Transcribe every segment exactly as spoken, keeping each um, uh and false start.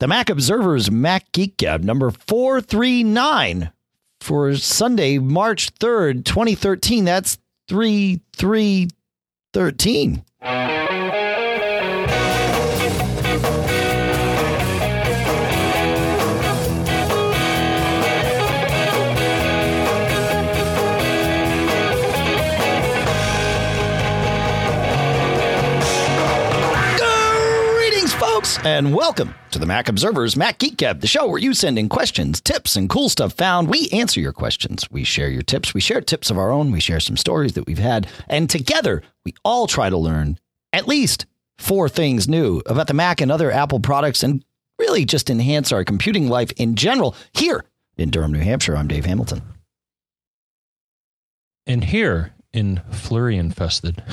The Mac Observer's Mac Geek Gab number four three nine for Sunday, March third, twenty thirteen. That's three three thirteen. And welcome to the Mac Observer's Mac Geek Gab, the show where you send in questions, tips, and cool stuff found. We answer your questions. We share your tips. We share tips of our own. We share some stories that we've had. And together, we all try to learn at least four things new about the Mac and other Apple products and really just enhance our computing life in general. Here in Durham, New Hampshire, I'm Dave Hamilton. And here in flurry-infested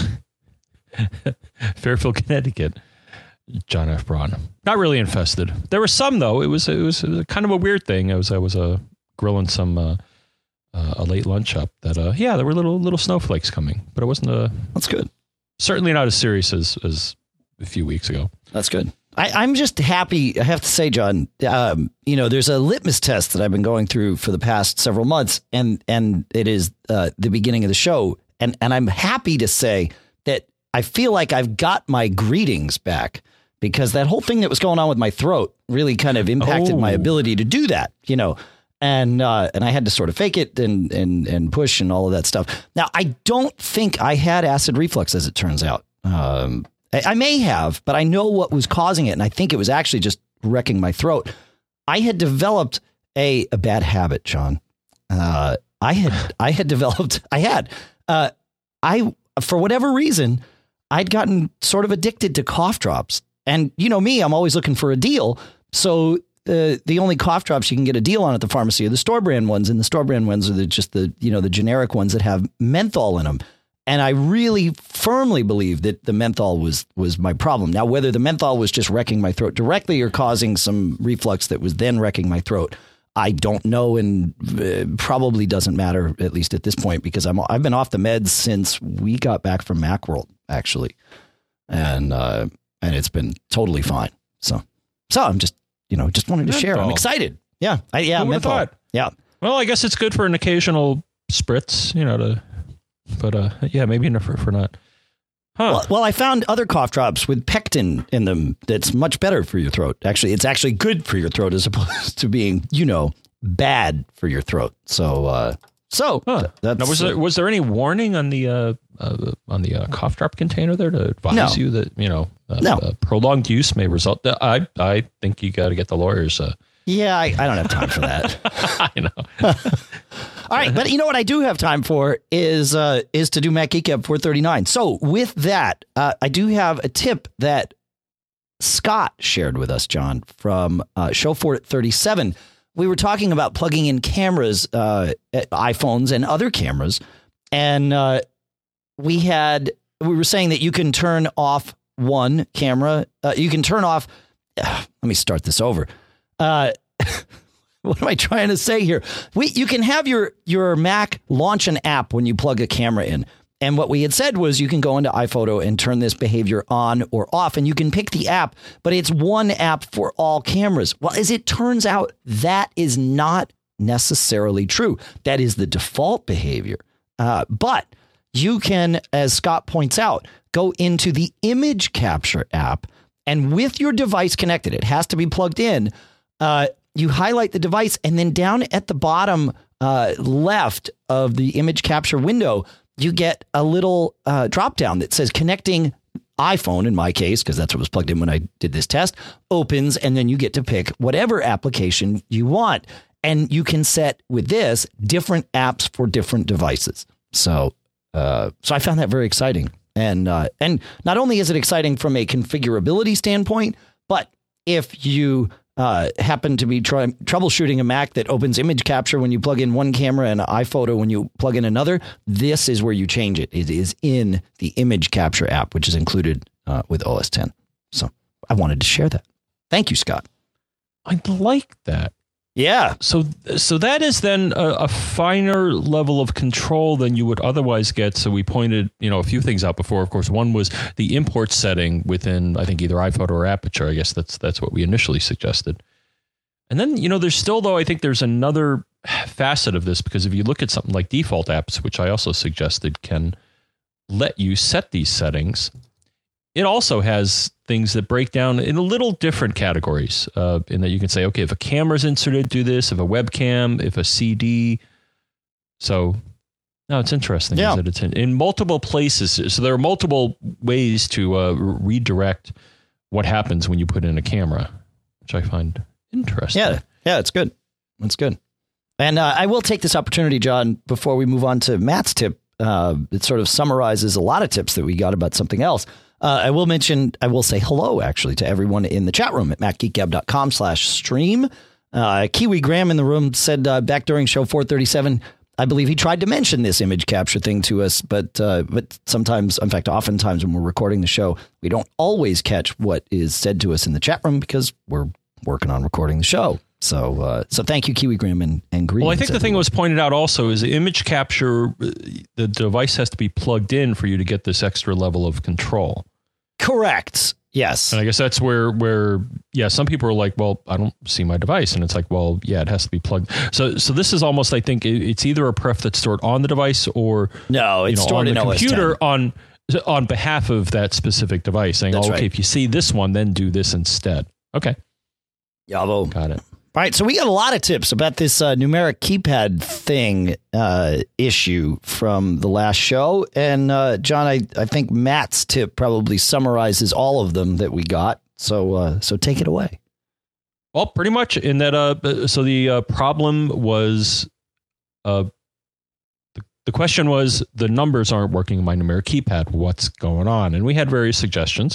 Fairfield, Connecticut, John F. Braun. Not really infested. There were some though. It was it was, it was kind of a weird thing. I was I was uh, grilling some uh, uh, a late lunch up. That uh, yeah, there were little little snowflakes coming, but it wasn't a. That's good. Certainly not as serious as as a few weeks ago. That's good. I, I'm just happy. I have to say, John. Um, you know, there's a litmus test that I've been going through for the past several months, and and it is uh, the beginning of the show, and and I'm happy to say that I feel like I've got my greetings back. Because that whole thing that was going on with my throat really kind of impacted oh. my ability to do that, you know, and uh, and I had to sort of fake it and and and push and all of that stuff. Now, I don't think I had acid reflux, as it turns out. Um, I, I may have, but I know what was causing it. And I think it was actually just wrecking my throat. I had developed a, a bad habit, John. Uh, I had I had developed I had uh, I for whatever reason, I'd gotten sort of addicted to cough drops. And you know me, I'm always looking for a deal. So the the only cough drops you can get a deal on at the pharmacy are the store brand ones. And the store brand ones are the, just the, you know, the generic ones that have menthol in them. And I really firmly believe that the menthol was was my problem. Now, whether the menthol was just wrecking my throat directly or causing some reflux that was then wrecking my throat, I don't know, and uh, probably doesn't matter, at least at this point, because I'm I've been off the meds since we got back from Macworld, actually. And uh And it's been totally fine. So, so I'm just, you know, just wanted to menthol. share. I'm excited. Yeah. I, yeah. Who menthol. Thought? Yeah. Well, I guess it's good for an occasional spritz, you know, to, but uh, yeah, maybe for, for not. Huh. Well, well, I found other cough drops with pectin in them. That's much better for your throat. Actually, it's actually good for your throat as opposed to being, you know, bad for your throat. So, uh, so huh. that's, now, was there, was there any warning on the, uh, uh on the uh, cough drop container there to advise no. you that, you know, uh, no. uh, prolonged use may result? I, I think you got to get the lawyers. Uh, yeah, I, I don't have time for that. I know. All right. But you know what I do have time for is, uh, is to do Mac Geek Gab four thirty-nine. So with that, uh, I do have a tip that Scott shared with us, John, from uh, show four thirty-seven. We were talking about plugging in cameras, uh, iPhones and other cameras. And uh, we had we were saying that you can turn off one camera. Uh, you can turn off. Uh, let me start this over. Uh, what am I trying to say here? We you can have your your Mac launch an app when you plug a camera in. And what we had said was you can go into iPhoto and turn this behavior on or off, and you can pick the app, but it's one app for all cameras. Well, as it turns out, that is not necessarily true. That is the default behavior. Uh, but you can, as Scott points out, go into the image capture app, and with your device connected, it has to be plugged in. Uh, you highlight the device, and then down at the bottom uh, left of the image capture window, you get a little uh, drop down that says connecting iPhone, in my case, because that's what was plugged in when I did this test, opens, and then you get to pick whatever application you want. And you can set with this different apps for different devices. So uh, so I found that very exciting. And uh, and not only is it exciting from a configurability standpoint, but if you uh, happen to be try- troubleshooting a Mac that opens image capture when you plug in one camera and iPhoto when you plug in another, this is where you change it. It is in the image capture app, which is included uh, with O S ten. So I wanted to share that. Thank you, Scott. I like that. Yeah. So so that is then a, a finer level of control than you would otherwise get. So we pointed, you know, a few things out before. Of course, one was the import setting within, I think, either iPhoto or Aperture. I guess that's that's what we initially suggested. And then, you know, there's still, though, I think there's another facet of this, because if you look at something like default apps, which I also suggested can let you set these settings, it also has things that break down in a little different categories, uh, in that you can say, okay, if a camera's inserted, do this, if a webcam, if a C D. So, no, it's interesting. Yeah. That it's in, in multiple places. So there are multiple ways to uh, redirect what happens when you put in a camera, which I find interesting. Yeah, yeah, it's good. It's good. And uh, I will take this opportunity, John, before we move on to Matt's tip. Uh, it sort of summarizes a lot of tips that we got about something else. Uh, I will mention, I will say hello, actually, to everyone in the chat room at macgeekgab.com slash stream. Uh, Kiwi Graham in the room said uh, back during show four thirty-seven, I believe he tried to mention this image capture thing to us, but uh, but sometimes, in fact, oftentimes when we're recording the show, we don't always catch what is said to us in the chat room because we're working on recording the show. So uh, so thank you, Kiwi Graham, and, and greetings. Well, I think the everyone. thing that was pointed out also is the image capture, the device has to be plugged in for you to get this extra level of control. Correct. Yes. And I guess that's where, where, yeah, some people are like, well, I don't see my device. And it's like, well, yeah, it has to be plugged. So, so this is almost, I think it's either a pref that's stored on the device or no, it's you know, stored on in the O S computer ten. on, on behalf of that specific device saying, That's oh, okay, right. if you see this one, then do this instead. Okay. Yavo. Got it. All right, so we got a lot of tips about this uh, numeric keypad thing uh, issue from the last show. And, uh, John, I, I think Matt's tip probably summarizes all of them that we got. So uh, so take it away. Well, pretty much in that. Uh, so the uh, problem was uh, the, the question was the numbers aren't working in my numeric keypad. What's going on? And we had various suggestions.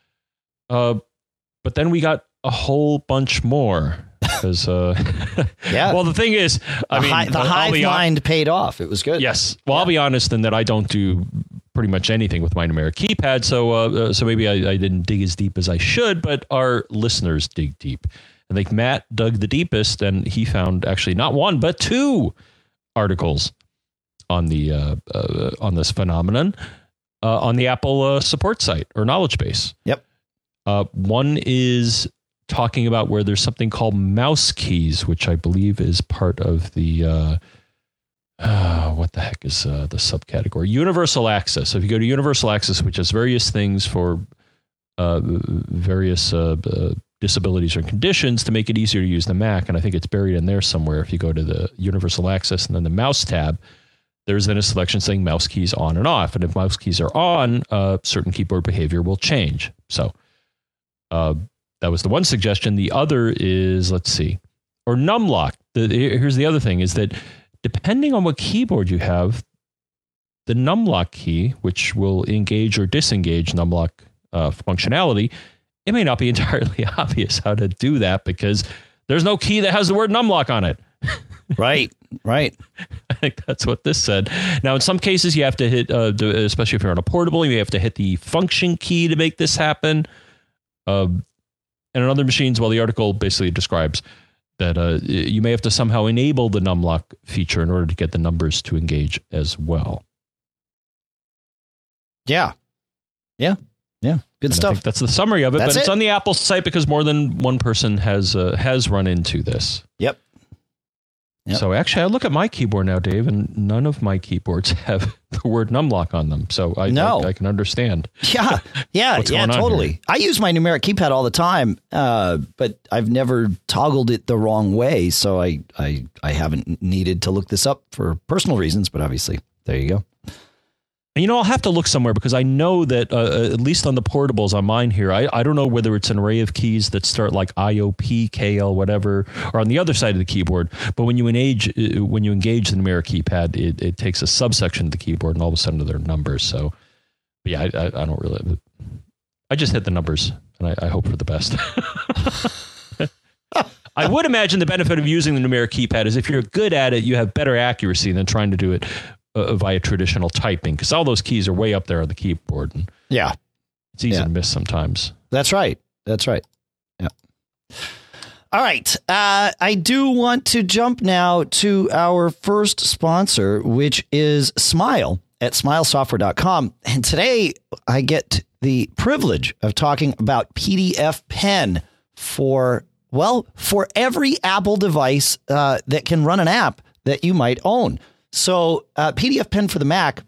Uh, but then we got a whole bunch more. Because, uh, yeah. Well, the thing is, I the mean, hi- the I'll hive be on- mind paid off. It was good. Yes. Well, Yeah. I'll be honest in that I don't do pretty much anything with my numeric keypad. So, uh, so maybe I, I didn't dig as deep as I should, but our listeners dig deep. I think Matt dug the deepest, and he found actually not one, but two articles on the uh, uh, on this phenomenon uh, on the Apple uh, support site or knowledge base. Yep. Uh, one is talking about where there's something called mouse keys, which I believe is part of the, uh, uh, what the heck is uh, the subcategory? Universal access. So if you go to universal access, which has various things for uh, various uh, uh, disabilities or conditions to make it easier to use the Mac, and I think it's buried in there somewhere. If you go to the universal access and then the mouse tab, there's then a selection saying mouse keys on and off. And if mouse keys are on, uh, certain keyboard behavior will change. So, uh, that was the one suggestion. The other is, let's see, or numlock. The, here's the other thing is that depending on what keyboard you have, the numlock key, which will engage or disengage numlock uh, functionality, it may not be entirely obvious how to do that because there's no key that has the word numlock on it. Right, right. I think that's what this said. Now, in some cases, you have to hit, uh, especially if you're on a portable, you have to hit the function key to make this happen. Uh, And on other machines, well, the article basically describes that uh, you may have to somehow enable the numlock feature in order to get the numbers to engage as well. Yeah. Yeah. Yeah. Good And stuff. I think that's the summary of it, That's but it's it. on the Apple site because more than one person has uh, has run into this. Yep. Yep. So actually, I look at my keyboard now, Dave, and none of my keyboards have the word numlock on them. So I, No. I, I can understand. Yeah, yeah, What's yeah, going on totally. here? I use my numeric keypad all the time, uh, but I've never toggled it the wrong way, so I, I, I haven't needed to look this up for personal reasons. But obviously, there you go. And, you know, I'll have to look somewhere because I know that uh, at least on the portables on mine here, I, I don't know whether it's an array of keys that start like I O P, K L, whatever, or on the other side of the keyboard. But when you engage, uh, when you engage the numeric keypad, it, it takes a subsection of the keyboard and all of a sudden they're numbers. So, but yeah, I, I, I don't really. I just hit the numbers and I, I hope for the best. I would imagine the benefit of using the numeric keypad is if you're good at it, you have better accuracy than trying to do it Uh, via traditional typing, because all those keys are way up there on the keyboard and Yeah, it's easy Yeah. to miss sometimes. that's right. That's right. Yeah. All right. Uh, I do want to jump now to our first sponsor, which is Smile at smile software dot com. And today I get the privilege of talking about P D F Pen for, well, for every Apple device uh, that can run an app that you might own. So uh, P D F Pen for the Mac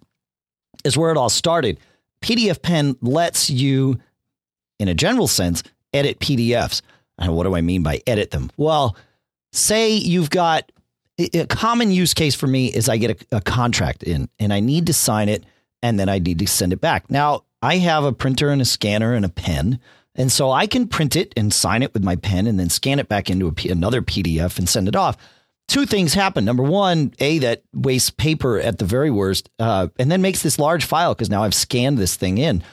is where it all started. P D F Pen lets you, in a general sense, edit P D Fs. And what do I mean by edit them? Well, say you've got a common use case for me is I get a, a contract in and I need to sign it and then I need to send it back. Now, I have a printer and a scanner and a pen. And so I can print it and sign it with my pen and then scan it back into a P- another P D F and send it off. Two things happen. Number one, A, that wastes paper at the very worst, uh, and then makes this large file because now I've scanned this thing in.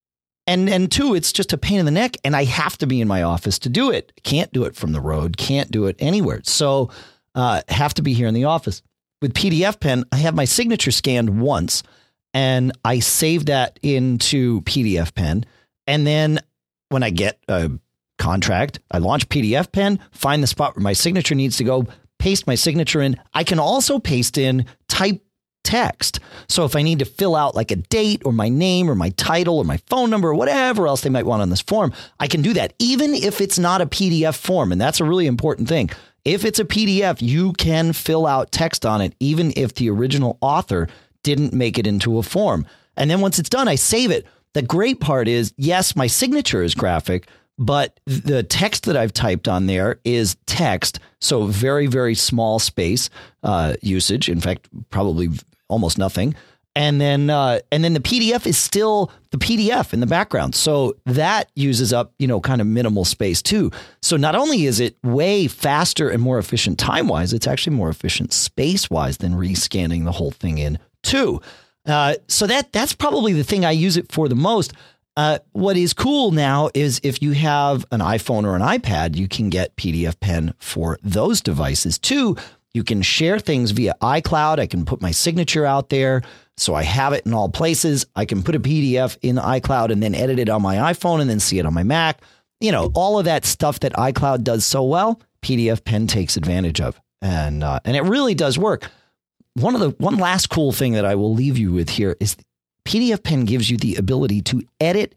And and two, it's just a pain in the neck, and I have to be in my office to do it. Can't do it from the road, can't do it anywhere. So uh, have to be here in the office. With P D F Pen, I have my signature scanned once, and I save that into P D F Pen. And then when I get a contract, I launch P D F Pen, find the spot where my signature needs to go, paste my signature in. I can also paste in type text. So if I need to fill out like a date or my name or my title or my phone number or whatever else they might want on this form, I can do that even if it's not a P D F form. And that's a really important thing. If it's a P D F, you can fill out text on it, even if the original author didn't make it into a form. And then once it's done, I save it. The great part is, yes, my signature is graphic, but the text that I've typed on there is text. So very, very small space uh, usage. In fact, probably almost nothing. And then uh, and then the P D F is still the P D F in the background. So that uses up, you know, kind of minimal space, too. So not only is it way faster and more efficient time wise, it's actually more efficient space wise than rescanning the whole thing in, too. Uh, so that that's probably the thing I use it for the most. Uh, what is cool now is if you have an iPhone or an iPad, you can get P D F Pen for those devices, too. You can share things via iCloud. I can put my signature out there, so I have it in all places. I can put a P D F in iCloud and then edit it on my iPhone and then see it on my Mac. You know, all of that stuff that iCloud does so well, P D F Pen takes advantage of. And uh, and it really does work. One of the one last cool thing that I will leave you with here is P D F Pen gives you the ability to edit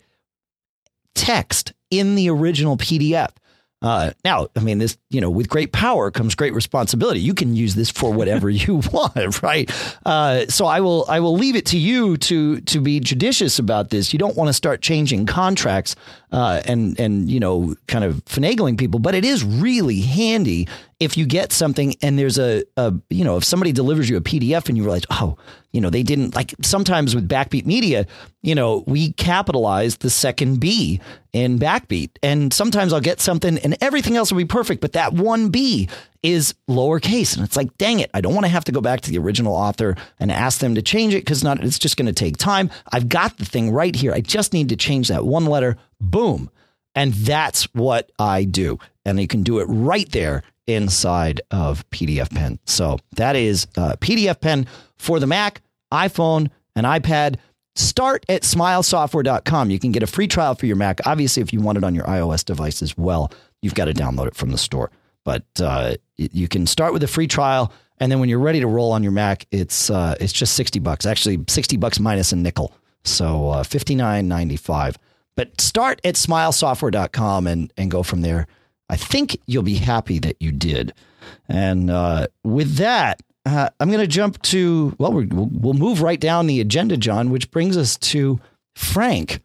text in the original P D F. Uh, now, I mean, this, you know, with great power comes great responsibility. You can use this for whatever you want, right? Uh, so I will I will leave it to you to to be judicious about this. You don't want to start changing contracts uh, and, and, you know, kind of finagling people. But it is really handy if you get something and there's a, a, you know, if somebody delivers you a P D F and you realize, oh, you know, they didn't, like sometimes with Backbeat Media, you know, we capitalize the second B in Backbeat. And sometimes I'll get something and everything else will be perfect, but that one B is lowercase. And it's like, dang it, I don't want to have to go back to the original author and ask them to change it because not it's just going to take time. I've got the thing right here. I just need to change that one letter. Boom. And that's what I do. And you can do it right there inside of P D F Pen. So that is uh, P D F Pen for the Mac, iPhone, and iPad. Start at smile software dot com. You can get a free trial for your Mac. Obviously, if you want it on your iOS device as well, you've got to download it from the store. But uh, you can start with a free trial, and then when you're ready to roll on your Mac, it's uh, it's just sixty bucks. Actually, sixty bucks minus a nickel. So uh, fifty-nine ninety-five. But start at smile software dot com and, and go from there. I think you'll be happy that you did. And uh, with that, uh, I'm going to jump to, well, we're, we'll move right down the agenda, John, which brings us to Frank.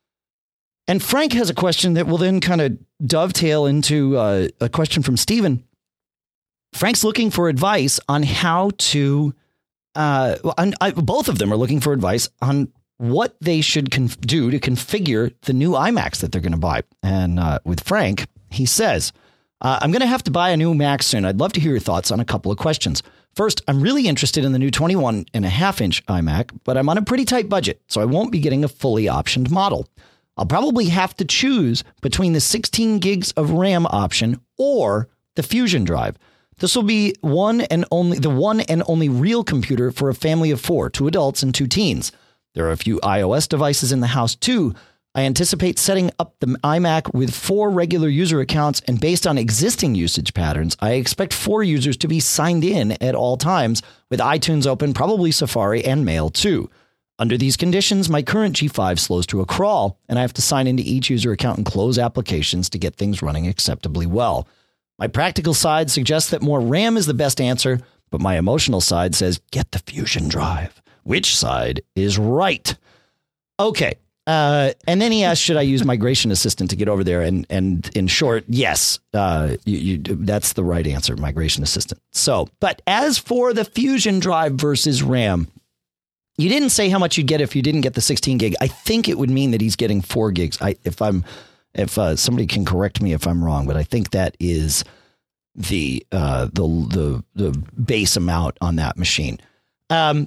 And Frank has a question that will then kind of dovetail into uh, a question from Stephen. Frank's looking for advice on how to, uh, well, on, I, both of them are looking for advice on what they should conf- do to configure the new iMacs that they're going to buy. And uh, with Frank, he says, uh, I'm going to have to buy a new Mac soon. I'd love to hear your thoughts on a couple of questions. First, I'm really interested in the new twenty-one and a half inch iMac, but I'm on a pretty tight budget, so I won't be getting a fully optioned model. I'll probably have to choose between the sixteen gigs of RAM option or the Fusion drive. This will be one and only the one and only real computer for a family of four, two adults and two teens. There are a few iOS devices in the house too. I anticipate setting up the iMac with four regular user accounts, and based on existing usage patterns, I expect four users to be signed in at all times with iTunes open, probably Safari and Mail too. Under these conditions, my current G five slows to a crawl, and I have to sign into each user account and close applications to get things running acceptably well. My practical side suggests that more RAM is the best answer, but my emotional side says get the Fusion drive. Which side is right? Okay. Uh, and then he asked, should I use Migration Assistant to get over there? And and in short, yes, uh, you, you, that's the right answer, Migration Assistant. So, but as for the Fusion drive versus RAM, you didn't say how much you'd get if you didn't get the sixteen gig. I think it would mean that he's getting four gigs. I, if I'm, if uh, somebody can correct me if I'm wrong, but I think that is the uh, the the the base amount on that machine. Um.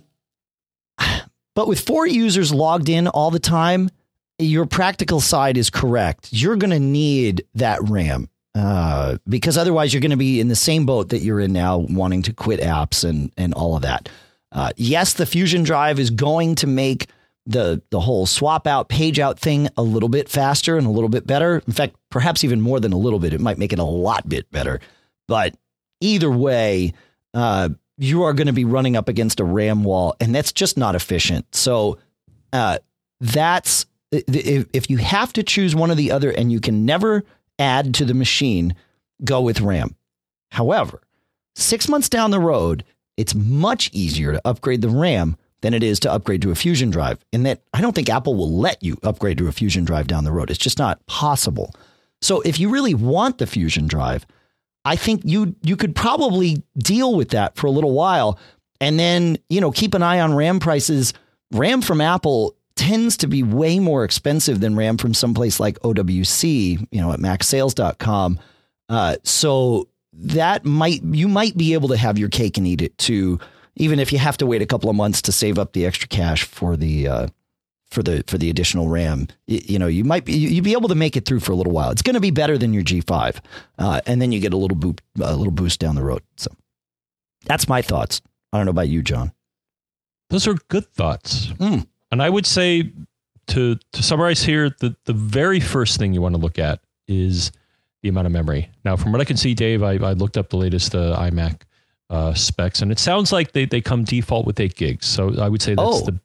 But with four users logged in all the time, your practical side is correct. You're going to need that RAM uh, because otherwise you're going to be in the same boat that you're in now, wanting to quit apps and, and all of that. Uh, yes, the Fusion drive is going to make the, the whole swap out, page out thing a little bit faster and a little bit better. In fact, perhaps even more than a little bit. It might make it a lot bit better. But either way, uh, you are going to be running up against a RAM wall, and that's just not efficient. So uh, that's if, if you have to choose one or the other and you can never add to the machine, go with RAM. However, six months down the road, it's much easier to upgrade the RAM than it is to upgrade to a Fusion drive. And that I don't think Apple will let you upgrade to a Fusion drive down the road. It's just not possible. So if you really want the Fusion drive, I think you you could probably deal with that for a little while and then, you know, keep an eye on RAM prices. RAM from Apple tends to be way more expensive than RAM from someplace like O W C, you know, at mac sales dot com. Uh, so that might you might be able to have your cake and eat it too, even if you have to wait a couple of months to save up the extra cash for the uh, for the for the additional RAM. You, you know, you might be you'd be able to make it through for a little while. It's going to be better than your G five, uh, and then you get a little boop, a little boost down the road. So that's my thoughts. I don't know about you, John. Those are good thoughts, mm. and I would say to to summarize here, the the very first thing you want to look at is the amount of memory. Now, from what I can see, Dave, I, I looked up the latest uh, iMac uh, specs, and it sounds like they they come default with eight gigs. So I would say that's oh. the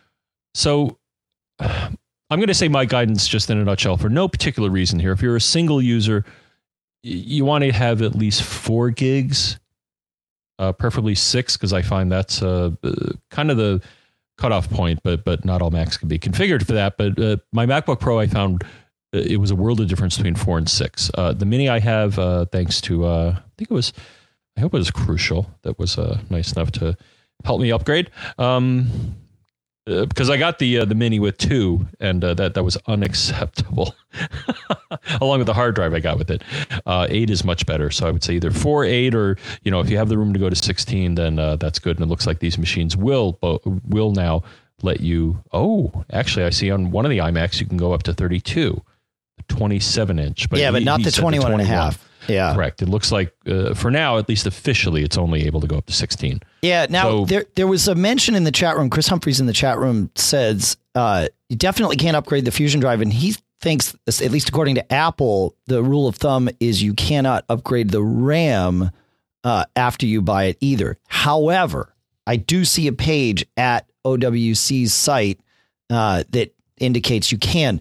so. I'm going to say my guidance just in a nutshell for no particular reason here. If you're a single user, you want to have at least four gigs, uh, preferably six, because I find that's uh, kind of the cutoff point, but but not all Macs can be configured for that. But uh, my MacBook Pro, I found uh, it was a world of difference between four and six. Uh, the Mini I have, uh, thanks to, uh, I think it was, I hope it was Crucial, that was uh, nice enough to help me upgrade. Um Uh, because I got the uh, the Mini with two, and uh, that that was unacceptable. Along with the hard drive I got with it, uh, eight is much better. So I would say either four, eight, or you know, if you have the room to go to sixteen, then uh, that's good. And it looks like these machines will will now let you. Oh, actually, I see on one of the iMacs you can go up to thirty-two, twenty-seven inch. But yeah, but he, not he the twenty-one and a half. Yeah, correct. It looks like uh, for now, at least officially, it's only able to go up to sixteen. Yeah. Now so, there there was a mention in the chat room. Chris Humphreys in the chat room says uh, you definitely can't upgrade the Fusion drive, and he thinks, at least according to Apple, the rule of thumb is you cannot upgrade the RAM uh, after you buy it either. However, I do see a page at O W C's site uh, that indicates you can,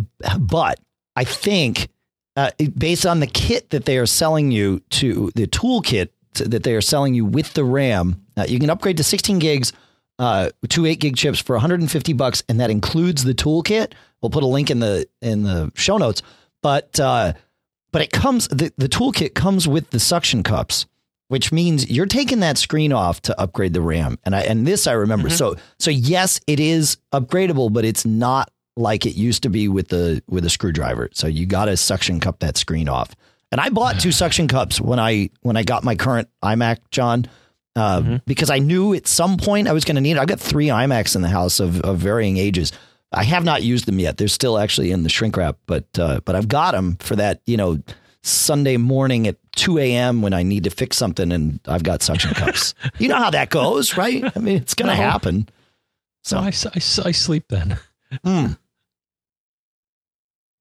but I think. Uh, based on the kit that they are selling you to the toolkit that they are selling you with the RAM, uh, you can upgrade to sixteen gigs, uh, two eight gig chips for one hundred fifty bucks. And that includes the toolkit. We'll put a link in the, in the show notes, but, uh, but it comes, the, the toolkit comes with the suction cups, which means you're taking that screen off to upgrade the RAM. And I, and this I remember. Mm-hmm. So, so yes, it is upgradable, but it's not like it used to be with the with a screwdriver. So you got to suction cup that screen off. And I bought two suction cups when I when I got my current iMac, John, uh, mm-hmm. because I knew at some point I was going to need it. I got three iMacs in the house of, of varying ages. I have not used them yet. They're still actually in the shrink wrap, but uh, but I've got them for that, you know, Sunday morning at two a.m. when I need to fix something and I've got suction cups. You know how that goes, right? I mean, it's going to no. happen. So no, I, I, I sleep then. Mm.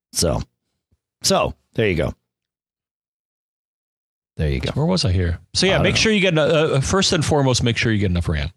So, so there you go. There you go. Where was I here? So yeah, make know. sure you get, uh, first and foremost, make sure you get enough RAM.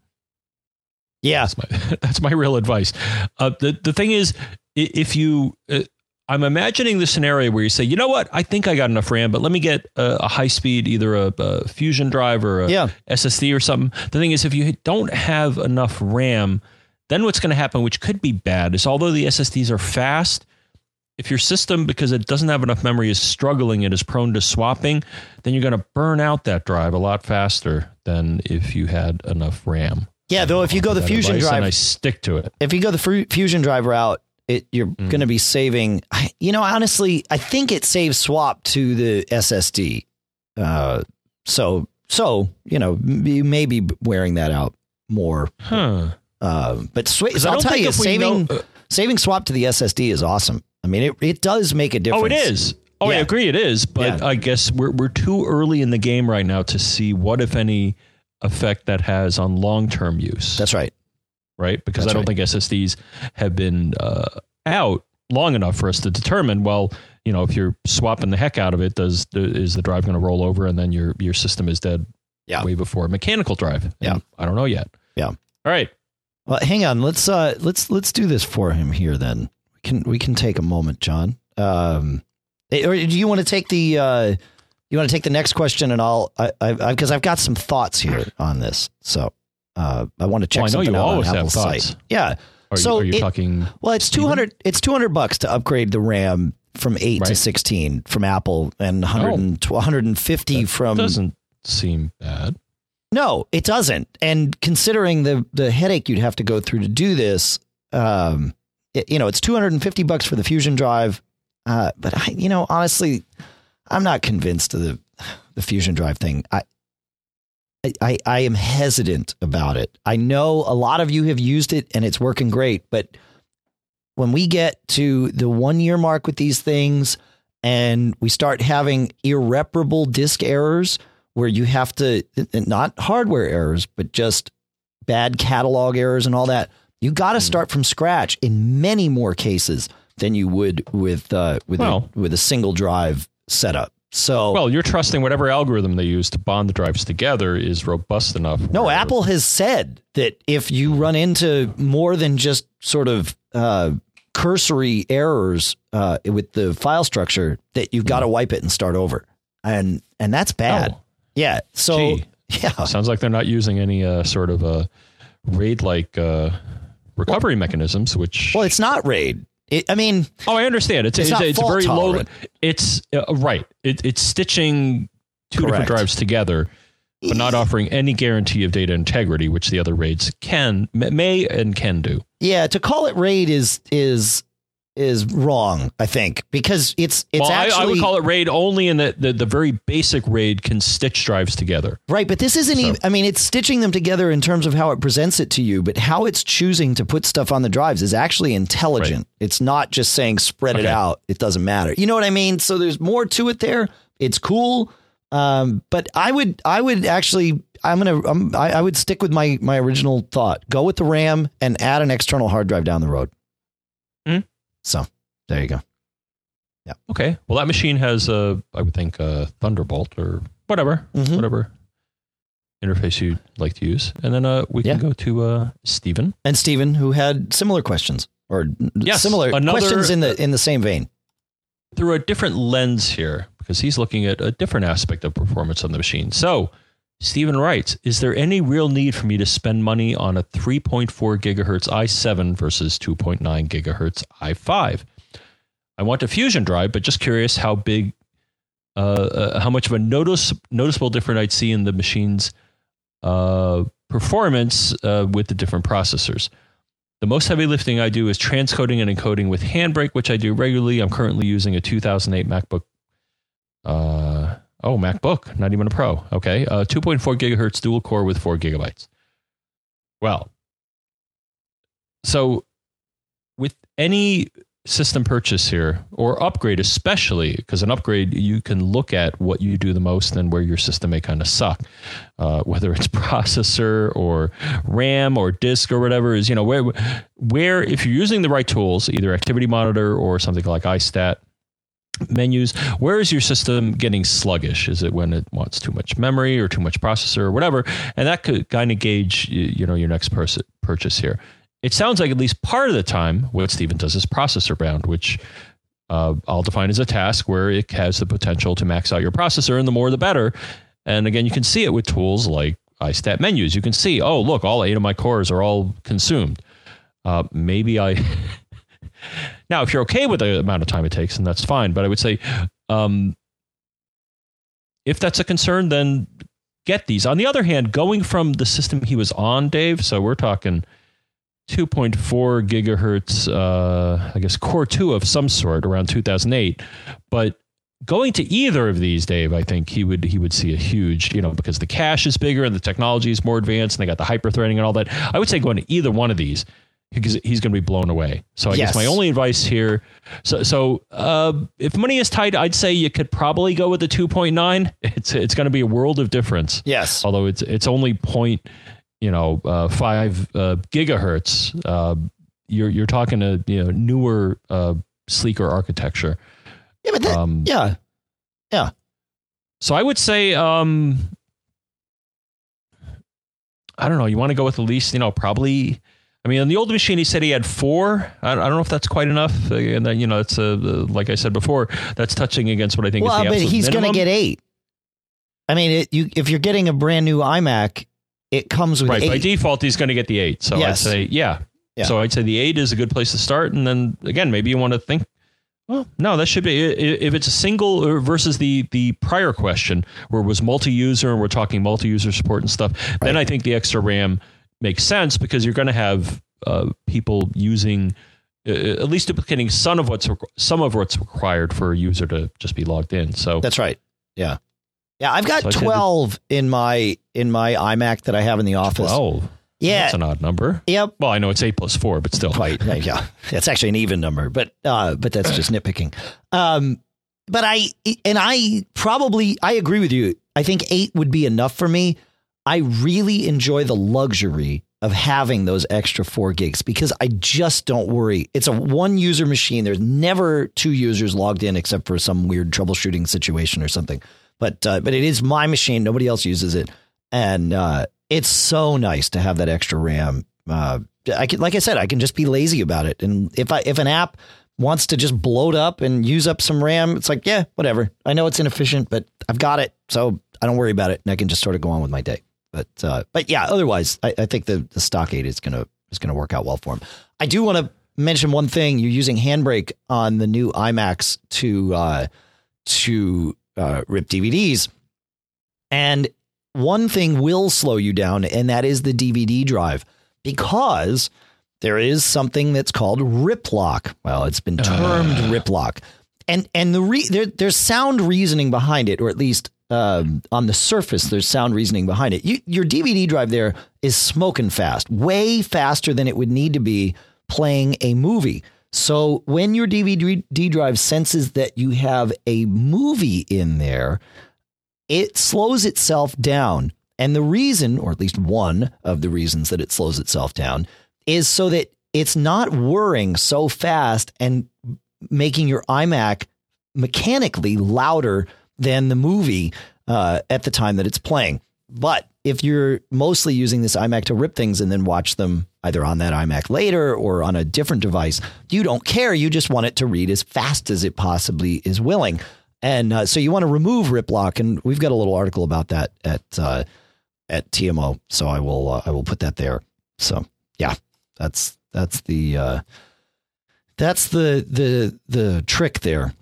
Yeah. That's my, that's my real advice. Uh, the, the thing is, if you, uh, I'm imagining the scenario where you say, you know what, I think I got enough RAM, but let me get a, a high speed, either a, a Fusion drive or a yeah. S S D or something. The thing is, if you don't have enough RAM, then what's going to happen, which could be bad, is although the S S Ds are fast, if your system, because it doesn't have enough memory, is struggling and is prone to swapping, then you're going to burn out that drive a lot faster than if you had enough RAM. Yeah, though, if you go the Fusion drive, and I stick to it. If you go the Fusion drive route, it, you're mm. going to be saving, you know, honestly, I think it saves swap to the S S D. Uh, so, so, you know, you may be wearing that out more. Huh. Uh, but sw- I'll tell you, saving, know, uh, saving swap to the S S D is awesome. I mean, it, it does make a difference. Oh, it is. Oh, yeah. I agree it is. But yeah. I guess we're we're too early in the game right now to see what, if any, effect that has on long-term use. That's right. Right? Because That's I don't right. think S S Ds have been uh, out long enough for us to determine, well, you know, if you're swapping the heck out of it, does is the drive going to roll over and then your your system is dead yeah. way before a mechanical drive? And yeah. I don't know yet. Yeah. All right. Well, hang on. Let's uh let's let's do this for him here then. We can we can take a moment, John. Um or do you want to take the uh you want to take the next question, and I'll I I because I've got some thoughts here on this. So uh I want to check well, I know something you out always on have Apple's thoughts. site. Yeah. Are so you, are you it, talking Well, it's two hundred it's two hundred bucks to upgrade the RAM from eight right. to sixteen from Apple, and one hundred, oh, one hundred fifty that from doesn't seem bad. No, it doesn't. And considering the the headache you'd have to go through to do this, um, it, you know, it's two hundred fifty bucks for the Fusion drive. Uh, but I, you know, honestly, I'm not convinced of the the Fusion drive thing. I, I, I am hesitant about it. I know a lot of you have used it and it's working great, but when we get to the one year mark with these things and we start having irreparable disk errors, where you have to, not hardware errors, but just bad catalog errors and all that, you got to start from scratch in many more cases than you would with uh, with well, a, with a single drive setup. So, well, you're trusting whatever algorithm they use to bond the drives together is robust enough. No, where, Apple has said that if you run into more than just sort of uh, cursory errors uh, with the file structure, that you've got to wipe it and start over, and and that's bad. Oh. Yeah. So, Gee. yeah. Sounds like they're not using any uh, sort of uh, RAID-like uh, recovery well, mechanisms, which... Well, it's not RAID. It, I mean... Oh, I understand. It's it's, it's, not it's fault very tolerant. low... It's... Uh, right. It, it's stitching two Correct. different drives together, but not offering any guarantee of data integrity, which the other RAIDs can, may and can do. Yeah, to call it RAID is... is is wrong, I think, because it's it's well, actually I, I would call it RAID only in that the, the very basic RAID can stitch drives together. Right, but this isn't so. even, I mean, it's stitching them together in terms of how it presents it to you, but how it's choosing to put stuff on the drives is actually intelligent. Right. It's not just saying spread okay. it out. It doesn't matter. You know what I mean? So there's more to it there. It's cool. Um, but I would I would actually I'm gonna I'm, I, I would stick with my my original thought. Go with the RAM and add an external hard drive down the road. Hmm? So there you go. Yeah. Okay. Well, that machine has a, I would think, a Thunderbolt or whatever, mm-hmm. whatever interface you'd like to use. And then uh, we yeah. can go to uh, Stephen. And Stephen, who had similar questions or yes, similar another, questions in the in the same vein. Through a different lens here, because he's looking at a different aspect of performance on the machine. So Stephen writes, is there any real need for me to spend money on a three point four gigahertz i seven versus two point nine gigahertz i five? I want a Fusion drive, but just curious how big, uh, uh, how much of a notice, noticeable difference I'd see in the machine's uh, performance uh, with the different processors. The most heavy lifting I do is transcoding and encoding with Handbrake, which I do regularly. I'm currently using a two thousand eight MacBook. Uh, Oh, MacBook, not even a Pro. Okay. Uh, two point four gigahertz dual core with four gigabytes. Well, so with any system purchase here, or upgrade especially, because an upgrade, you can look at what you do the most and where your system may kind of suck, uh, whether it's processor or RAM or disk or whatever is, you know, where, where if you're using the right tools, either Activity Monitor or something like iStat menus, where is your system getting sluggish? Is it when it wants too much memory or too much processor or whatever? And that could kind of gauge, you know, your next pers- purchase here. It sounds like at least part of the time what Stephen does is processor bound, which uh, I'll define as a task where it has the potential to max out your processor, and the more the better. And again, you can see it with tools like iStat menus. You can see, oh, look, all eight of my cores are all consumed. Uh, maybe I... Now, if you're okay with the amount of time it takes, then that's fine. But I would say um, if that's a concern, then get these. On the other hand, going from the system he was on, Dave, so we're talking two point four gigahertz, uh, I guess, Core two of some sort around two thousand eight. But going to either of these, Dave, I think he would he would see a huge, you know, because the cache is bigger and the technology is more advanced and they got the hyper-threading and all that. I would say going to either one of these, because he's going to be blown away. So I yes. guess my only advice here, so so uh, if money is tight, I'd say you could probably go with the two point nine. It's it's going to be a world of difference. Yes. Although it's it's only point, you know, uh, five uh, gigahertz. Uh, you're you're talking a you know newer, uh, sleeker architecture. Yeah, but that, um, yeah, yeah. So I would say, um, I don't know. You want to go with at least, you know, probably. I mean, on the old machine, he said he had four. I don't know if that's quite enough. And then, you know, it's a, like I said before, that's touching against what I think well, is the absolute but he's going to get eight. I mean, it, you if you're getting a brand new iMac, it comes with right, eight. By default, he's going to get the eight. So yes. I'd say, yeah. yeah. So I'd say the eight is a good place to start. And then again, maybe you want to think, well, no, that should be, if it's a single versus the the prior question where it was multi-user and we're talking multi-user support and stuff, right. then I think the extra RAM makes sense, because you're going to have uh, people using uh, at least duplicating some of what's some of what's required for a user to just be logged in. So that's right. Yeah, yeah. I've got so twelve in my in my iMac that I have in the office. Twelve. Yeah, that's an odd number. Yep. Well, I know it's eight plus four, but still. Right. Yeah, it's actually an even number, but uh, but that's just nitpicking. Um, but I and I probably I agree with you. I think eight would be enough for me. I really enjoy the luxury of having those extra four gigs because I just don't worry. It's a one user machine. There's never two users logged in except for some weird troubleshooting situation or something. But uh, but it is my machine. Nobody else uses it. And uh, it's so nice to have that extra RAM. Uh, I can, like I said, I can just be lazy about it. And if I if an app wants to just bloat up and use up some RAM, it's like, yeah, whatever. I know it's inefficient, but I've got it. So I don't worry about it. And I can just sort of go on with my day. But uh, but yeah, otherwise, I, I think the, the stock eight is gonna is gonna work out well for him. I do want to mention one thing. You're using Handbrake on the new iMacs to uh, to uh, rip D V Ds, and one thing will slow you down, and that is the D V D drive, because there is something that's called rip lock. Well, it's been termed uh. rip lock, and and the re- there, there's sound reasoning behind it, or at least. Um, on the surface, there's sound reasoning behind it. You, your D V D drive there is smoking fast, way faster than it would need to be playing a movie. So when your D V D drive senses that you have a movie in there, it slows itself down. And the reason, or at least one of the reasons that it slows itself down, is so that it's not whirring so fast and making your iMac mechanically louder than the movie uh, at the time that it's playing. But if you're mostly using this iMac to rip things and then watch them either on that iMac later or on a different device, you don't care. You just want it to read as fast as it possibly is willing. And uh, so you want to remove rip lock. And we've got a little article about that at uh, at T M O. So I will uh, I will put that there. So, yeah, that's that's the uh, that's the the the trick there.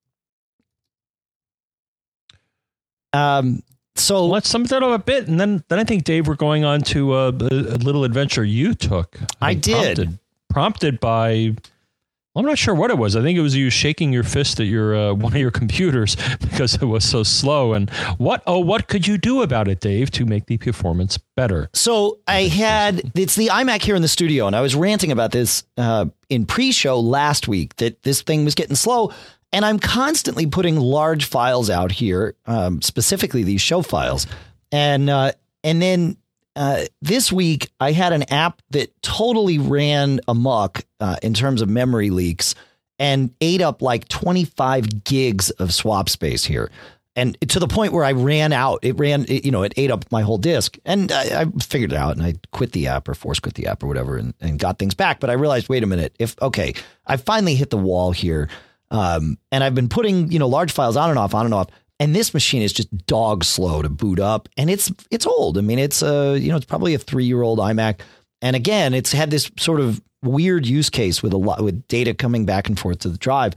Um, so let's sum that up a bit. And then, then I think, Dave, we're going on to a, a little adventure you took. I, I did. Prompted, prompted by I'm not sure what it was. I think it was you shaking your fist at your uh, one of your computers because it was so slow. And what oh, what could you do about it, Dave, to make the performance better? So I had it's the iMac here in the studio, and I was ranting about this uh, in pre-show last week that this thing was getting slow. And I'm constantly putting large files out here, um, specifically these show files. And uh, and then uh, this week, I had an app that totally ran amok uh, in terms of memory leaks and ate up like twenty-five gigs of swap space here. And to the point where I ran out, it ran, it, you know, it ate up my whole disk. And I, I figured it out and I quit the app or force quit the app or whatever and, and got things back. But I realized, wait a minute, if OK, I finally hit the wall here. Um, and I've been putting, you know, large files on and off, on and off. And this machine is just dog slow to boot up. And it's it's old. I mean, it's uh, you know, it's probably a three year old iMac. And again, it's had this sort of weird use case with a lot with data coming back and forth to the drive.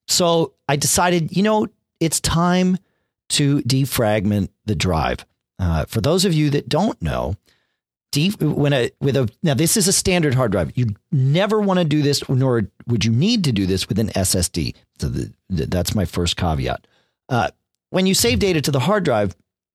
So I decided, you know, it's time to defragment the drive. Uh, for those of you that don't know, def- when a with a now this is a standard hard drive. You never want to do this, nor would you need to do this with an S S D. So the, that's my first caveat. Uh, When you save data to the hard drive,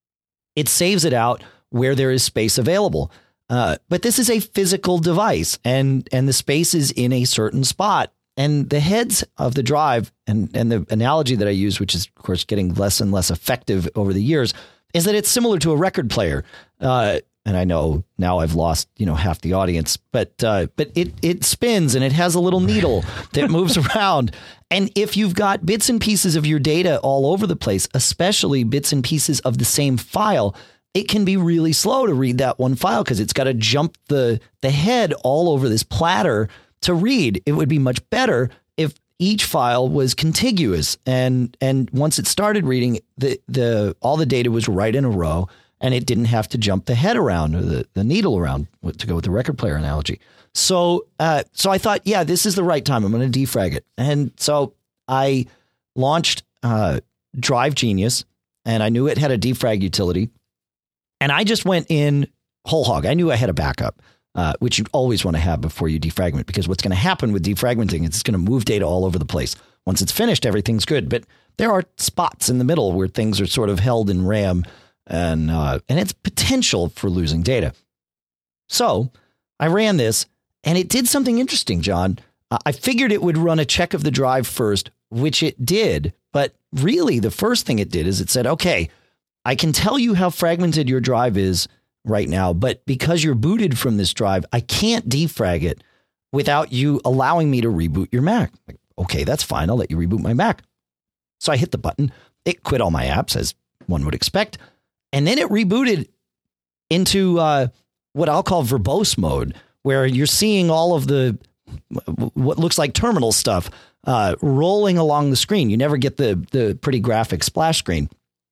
it saves it out where there is space available. Uh, but this is a physical device and and the space is in a certain spot. And the heads of the drive and, and the analogy that I use, which is, of course, getting less and less effective over the years, is that it's similar to a record player. Uh, and I know now I've lost, you know, half the audience, but uh, but it it spins and it has a little needle that moves around. And if you've got bits and pieces of your data all over the place, especially bits and pieces of the same file, it can be really slow to read that one file because it's got to jump the the head all over this platter to read. It would be much better if each file was contiguous. And and once it started reading, the the all the data was right in a row. And it didn't have to jump the head around or the, the needle around, to go with the record player analogy. So uh, so I thought, yeah, this is the right time. I'm going to defrag it. And so I launched uh, Drive Genius, and I knew it had a defrag utility. And I just went in whole hog. I knew I had a backup, uh, which you always want to have before you defragment, because what's going to happen with defragmenting is it's going to move data all over the place. Once it's finished, everything's good. But there are spots in the middle where things are sort of held in RAM. And uh, and it's potential for losing data. So I ran this and it did something interesting, John. Uh, I figured it would run a check of the drive first, which it did. But really, the first thing it did is it said, OK, I can tell you how fragmented your drive is right now. But because you're booted from this drive, I can't defrag it without you allowing me to reboot your Mac. Like, OK, that's fine. I'll let you reboot my Mac. So I hit the button. It quit all my apps, as one would expect. And then it rebooted into uh, what I'll call verbose mode, where you're seeing all of the what looks like terminal stuff uh, rolling along the screen. You never get the the pretty graphic splash screen.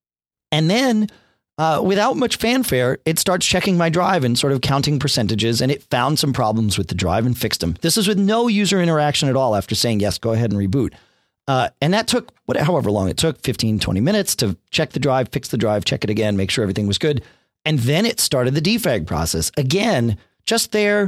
And then uh, without much fanfare, it starts checking my drive and sort of counting percentages. And it found some problems with the drive and fixed them. This is with no user interaction at all after saying, yes, go ahead and reboot. Uh, and that took what, however long it took, fifteen, twenty minutes to check the drive, fix the drive, check it again, make sure everything was good. And then it started the defrag process again, just there,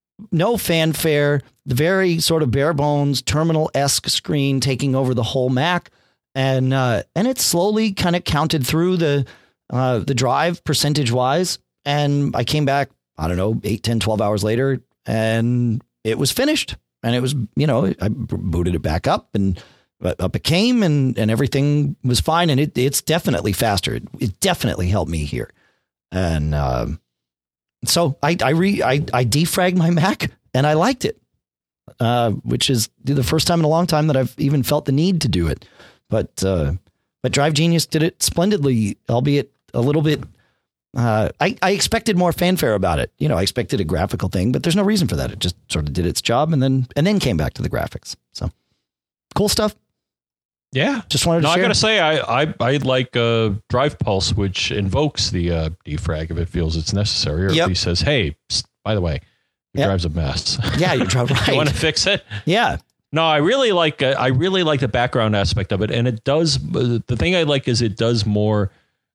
no fanfare, the very sort of bare bones terminal-esque screen taking over the whole Mac. And uh, and it slowly kind of counted through the uh, the drive percentage wise. And I came back, I don't know, eight, ten, twelve hours later, and it was finished. And it was, you know, I booted it back up and up it came and, and everything was fine. And it, it's definitely faster. It, it definitely helped me here. And um, so I I, re, I I defragged my Mac and I liked it, uh, which is the first time in a long time that I've even felt the need to do it. But uh, but Drive Genius did it splendidly, albeit a little bit. Uh, I, I expected more fanfare about it. You know, I expected a graphical thing, but there's no reason for that. It just sort of did its job and then and then came back to the graphics. So cool stuff. Yeah. Just wanted to no, share. I got to say, I, I, I like uh, Drive Pulse, which invokes the uh, defrag if it feels it's necessary, or yep. at least says, hey, psst, by the way, your yep. drive's a mess. Yeah, your drive right. You want to fix it? Yeah. No, I really like uh, I really like the background aspect of it. And it does. Uh, the thing I like is it does more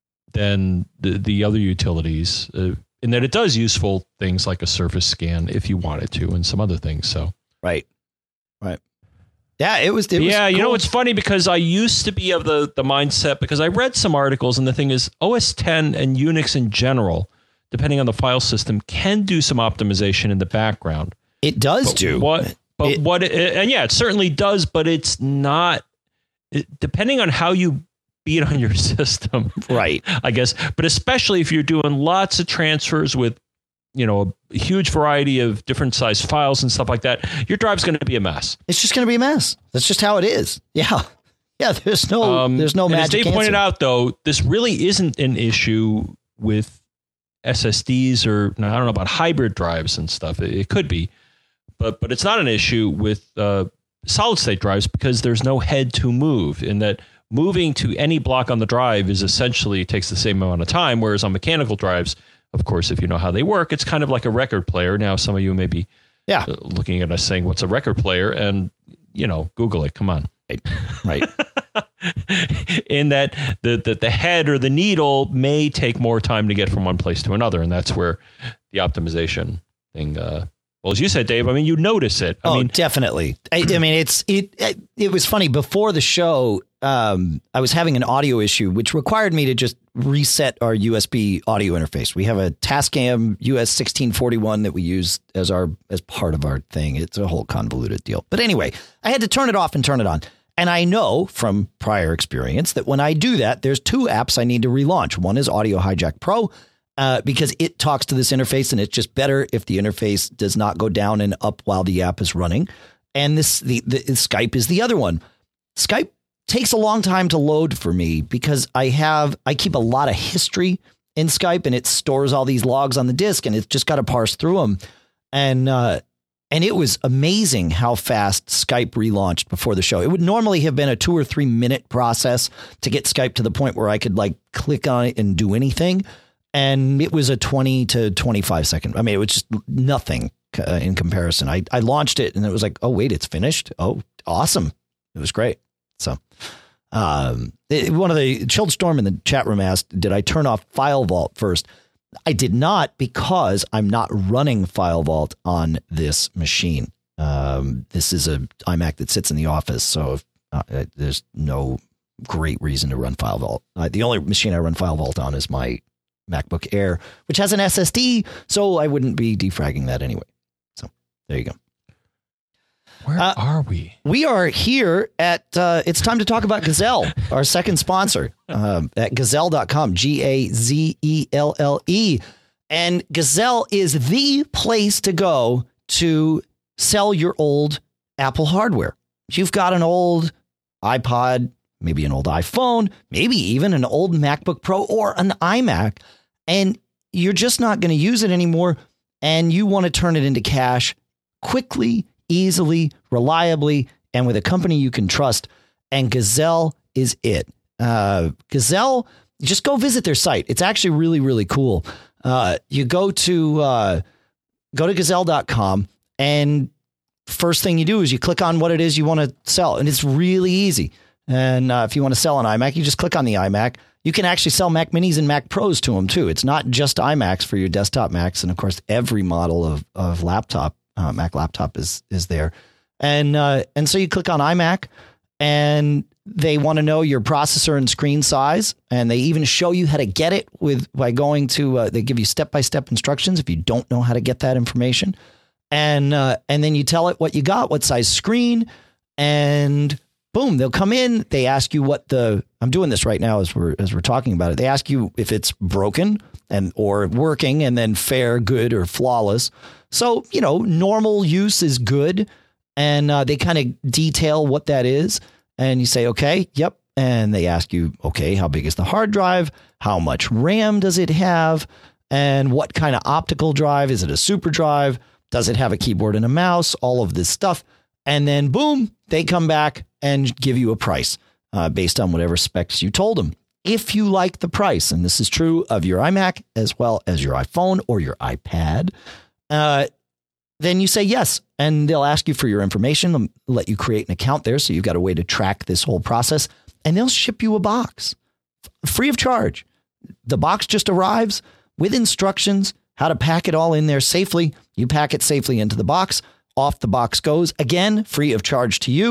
than the, the other utilities, uh, in that it does useful things like a surface scan if you want it to, and some other things. So right, right. Yeah, it was. It yeah, was you cool. know, it's funny because I used to be of the, the mindset, because I read some articles, and the thing is, O S ten and Unix in general, depending on the file system, can do some optimization in the background. It does but do. What? But it, what? It, and yeah, it certainly does. But it's not. It, depending on how you beat on your system, right? I guess. But especially if you're doing lots of transfers with, you know, a huge variety of different size files and stuff like that, your drive's going to be a mess. It's just going to be a mess. That's just how it is. Yeah. Yeah. There's no, um, there's no magic. As Dave answer. pointed out, though, this really isn't an issue with S S Ds or, I don't know about hybrid drives and stuff. It, it could be, but, but it's not an issue with uh, solid state drives, because there's no head to move, in that moving to any block on the drive is essentially takes the same amount of time. Whereas on mechanical drives, of course, if you know how they work, it's kind of like a record player. Now, some of you may be yeah. looking at us saying, what's a record player? And, you know, Google it. Come on. Right. right. In that the, the, the head or the needle may take more time to get from one place to another. And that's where the optimization thing, uh, well, as you said, Dave, I mean, you notice it. I oh, mean, definitely. I, I mean, it's it, it. It was funny before the show. Um, I was having an audio issue, which required me to just reset our U S B audio interface. We have a Tascam U S sixteen forty-one that we use as our as part of our thing. It's a whole convoluted deal. But anyway, I had to turn it off and turn it on. And I know from prior experience that when I do that, there's two apps I need to relaunch. One is Audio Hijack Pro, uh, because it talks to this interface, and it's just better if the interface does not go down and up while the app is running. And this the, the Skype is the other one. Skype takes a long time to load for me because I have I keep a lot of history in Skype, and it stores all these logs on the disk, and it's just got to parse through them. And uh, and it was amazing how fast Skype relaunched before the show. It would normally have been a two or three minute process to get Skype to the point where I could like click on it and do anything. And it was a twenty to twenty-five second. I mean, it was just nothing uh, in comparison. I, I launched it and it was like, oh, wait, it's finished. Oh, awesome. It was great. So um, it, one of the Chilled Storm in the chat room asked, did I turn off File Vault first? I did not, because I'm not running File Vault on this machine. Um, this is a iMac that sits in the office, so if, uh, there's no great reason to run File Vault. Uh, the only machine I run File Vault on is my MacBook Air, which has an S S D, so I wouldn't be defragging that anyway. So there you go. Where uh, are we? We are here at, uh, it's time to talk about Gazelle, our second sponsor, um, at gazelle dot com, G A Z E L L E. And Gazelle is the place to go to sell your old Apple hardware. If you've got an old iPod, maybe an old iPhone, maybe even an old MacBook Pro or an iMac, and you're just not going to use it anymore, and you want to turn it into cash quickly, easily, reliably, and with a company you can trust, and Gazelle is it. Uh, Gazelle, just go visit their site. It's actually really, really cool. Uh, you go to uh, go to gazelle dot com, and first thing you do is you click on what it is you want to sell, and it's really easy. And uh, if you want to sell an iMac, you just click on the iMac. You can actually sell Mac Minis and Mac Pros to them, too. It's not just iMacs for your desktop Macs. And, of course, every model of, of laptop, uh, Mac laptop is is there. And uh, and so you click on iMac, and they want to know your processor and screen size. And they even show you how to get it with by going to uh, they give you step-by-step instructions if you don't know how to get that information. And uh, and then you tell it what you got, what size screen, and boom, they'll come in. They ask you what the, I'm doing this right now as we're, as we're talking about it. They ask you if it's broken and, or working, and then fair, good, or flawless. So, you know, normal use is good. And uh, they kind of detail what that is. And you say, okay, yep. And they ask you, okay, how big is the hard drive? How much RAM does it have? And what kind of optical drive? Is it a super drive? Does it have a keyboard and a mouse? All of this stuff. And then boom, they come back and give you a price uh, based on whatever specs you told them. If you like the price, and this is true of your iMac as well as your iPhone or your iPad, uh, then you say yes. And they'll ask you for your information. They'll let you create an account there. So you've got a way to track this whole process. And they'll ship you a box free of charge. The box just arrives with instructions how to pack it all in there safely. You pack it safely into the box. Off the box goes, again, free of charge to you.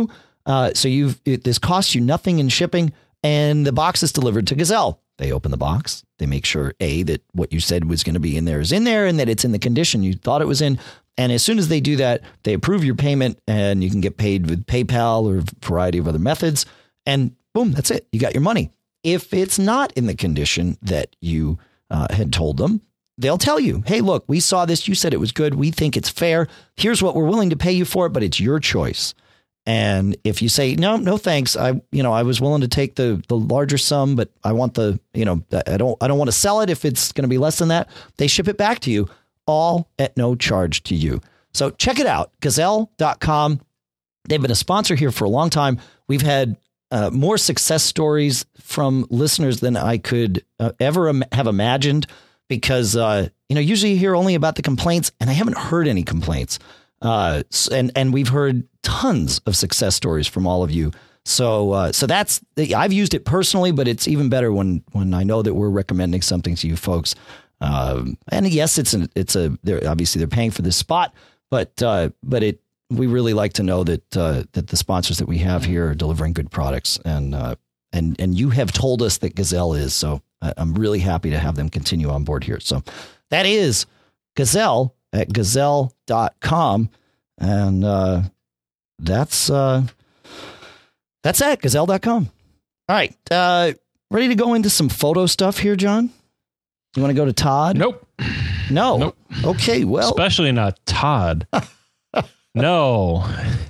Uh, so you've it, this costs you nothing in shipping, and the box is delivered to Gazelle. They open the box. They make sure, A, that what you said was going to be in there is in there and that it's in the condition you thought it was in. And as soon as they do that, they approve your payment and you can get paid with PayPal or a variety of other methods. And boom, that's it. You got your money. If it's not in the condition that you uh, had told them, they'll tell you, hey, look, we saw this. You said it was good. We think it's fair. Here's what we're willing to pay you for it, but it's your choice. And if you say, no, no, thanks, I, you know, I was willing to take the, the larger sum, but I want the, you know, I don't, I don't want to sell it if it's going to be less than that. They ship it back to you, all at no charge to you. So check it out, gazelle dot com. They've been a sponsor here for a long time. We've had uh, more success stories from listeners than I could uh, ever im- have imagined because, uh, you know, usually you hear only about the complaints, and I haven't heard any complaints. Uh, and, and we've heard tons of success stories from all of you. So, uh, so that's, I've used it personally, but it's even better when, when I know that we're recommending something to you folks. Um, and yes, it's an, it's a, they're obviously they're paying for this spot, but, uh, but it, we really like to know that, uh, that the sponsors that we have here are delivering good products, and, uh, and, and you have told us that Gazelle is, so I'm really happy to have them continue on board here. So that is Gazelle at gazelle dot com. And, uh, that's, uh, that's at gazelle dot com. All right. Uh, ready to go into some photo stuff here, John? You want to go to Todd? Nope. No. Nope. Okay. Well, especially not Todd. No,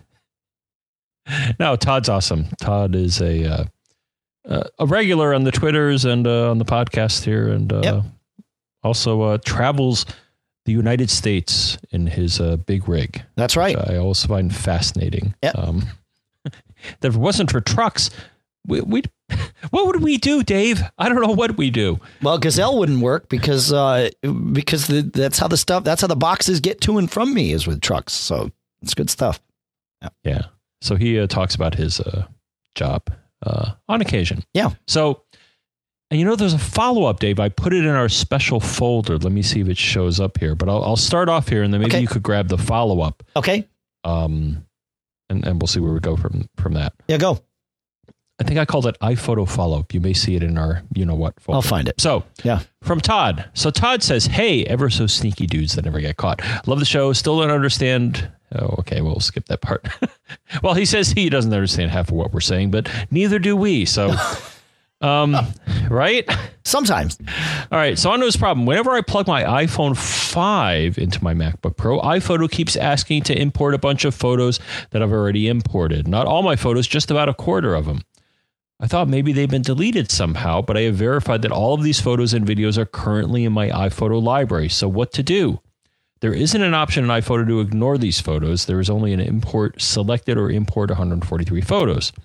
no, Todd's awesome. Todd is a, uh, uh, a regular on the Twitters and, uh, on the podcast here. And, uh, yep. also, uh, travels the United States in his uh, big rig. That's right. I also find fascinating. Yep. Um, that if it wasn't for trucks, we, we'd, what would we do, Dave? I don't know what we do. Well, Gazelle wouldn't work because uh, because the, that's how the stuff, that's how the boxes get to and from me is with trucks. So it's good stuff. Yeah. yeah. So he uh, talks about his uh, job uh, on occasion. Yeah. So, and you know, there's a follow-up, Dave. I put it in our special folder. Let me see if it shows up here. But I'll, I'll start off here, and then maybe okay. you could grab the follow-up. Okay. Um, and, and we'll see where we go from, from that. Yeah, go. I think I called it iPhoto follow-up. You may see it in our you-know-what folder. I'll find it. So, yeah. From Todd. So Todd says, hey, ever so sneaky dudes that never get caught. Love the show. Still don't understand. Oh, okay. We'll skip that part. Well, he says he doesn't understand half of what we're saying, but neither do we. So... Um, right? Sometimes. All right. So on to his problem. Whenever I plug my iPhone five into my MacBook Pro, iPhoto keeps asking to import a bunch of photos that I've already imported. Not all my photos, just about a quarter of them. I thought maybe they've been deleted somehow, but I have verified that all of these photos and videos are currently in my iPhoto library. So what to do? There isn't an option in iPhoto to ignore these photos. There is only an import selected or import one hundred forty-three photos.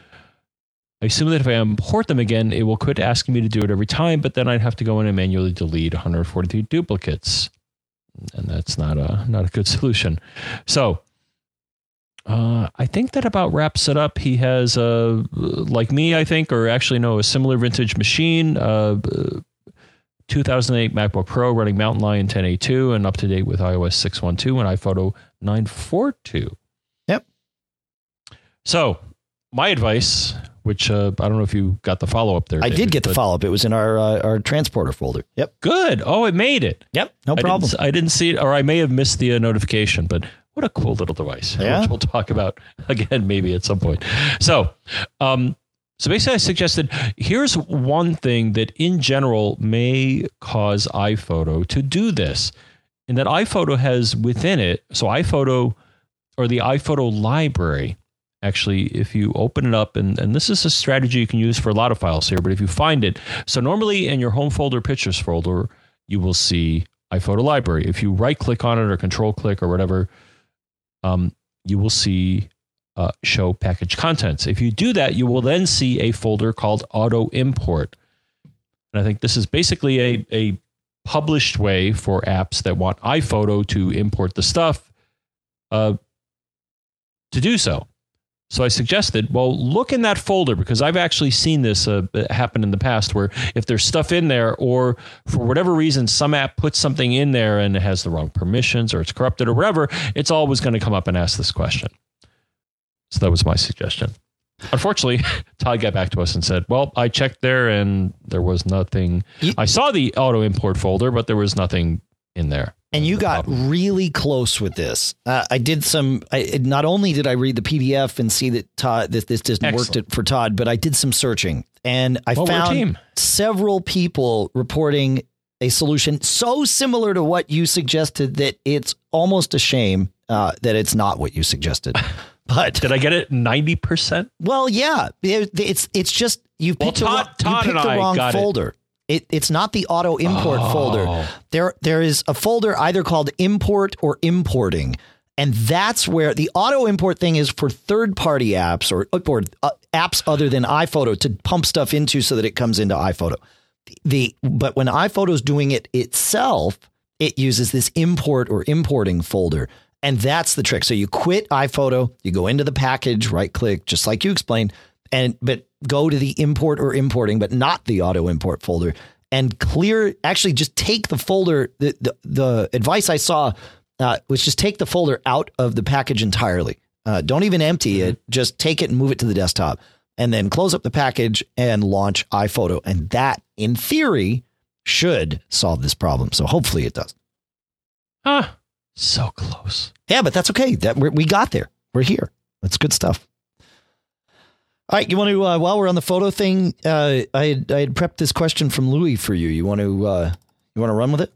I assume that if I import them again, it will quit asking me to do it every time, but then I'd have to go in and manually delete one hundred forty-three duplicates. And that's not a not a good solution. So uh, I think that about wraps it up. He has, uh, like me, I think, or actually no, a similar vintage machine, uh, two thousand eight MacBook Pro running Mountain Lion ten A two and up to date with iOS six one two and iPhoto nine forty-two. Yep. So my advice... Which uh, I don't know if you got the follow up there. I David, did get the follow up. It was in our uh, our transporter folder. Yep. Good. Oh, it made it. Yep. No I problem. Didn't, I didn't see it, or I may have missed the uh, notification. But what a cool little device, yeah. which we'll talk about again maybe at some point. So, um, so basically, I suggested here's one thing that in general may cause iPhoto to do this, and that iPhoto has within it. So iPhoto or the iPhoto library. Actually, if you open it up, and, and this is a strategy you can use for a lot of files here, but if you find it, so normally in your home folder, pictures folder, you will see iPhoto library. If you right click on it or control click or whatever, um, you will see uh, show package contents. If you do that, you will then see a folder called auto import. And I think this is basically a, a published way for apps that want iPhoto to import the stuff uh, to do so. So I suggested, well, look in that folder, because I've actually seen this uh, happen in the past where if there's stuff in there or for whatever reason, some app puts something in there and it has the wrong permissions or it's corrupted or whatever, it's always going to come up and ask this question. So that was my suggestion. Unfortunately, Todd got back to us and said, well, I checked there and there was nothing. You, I saw the auto import folder, but there was nothing in there. And you got problem. really close with this. Uh, I did some, I, not only did I read the P D F and see that Todd, that this doesn't work for Todd, but I did some searching and I well, found several people reporting a solution so similar to what you suggested that it's almost a shame uh, that it's not what you suggested. But did I get it ninety percent? Well, yeah, it's it's just you picked, well, Todd, the, Todd you picked the wrong folder. It. It, it's not the auto import oh. folder. There there is a folder either called import or importing. And that's where the auto import thing is for third party apps or, or uh, apps other than iPhoto to pump stuff into so that it comes into iPhoto. The but when iPhoto's doing it itself, it uses this import or importing folder. And that's the trick. So you quit iPhoto, you go into the package, right click, just like you explained, and but go to the import or importing, but not the auto import folder, and clear. Actually, just take the folder. The the, the advice I saw uh, was just take the folder out of the package entirely. Uh, don't even empty it. Just take it and move it to the desktop, and then close up the package and launch iPhoto. And that, in theory, should solve this problem. So hopefully it does. Huh. So close. Yeah, but that's okay. That we're, we got there. We're here. That's good stuff. All right. You want to, uh, while we're on the photo thing, uh, I had, I had prepped this question from Louis for you. You want to, uh, you want to run with it?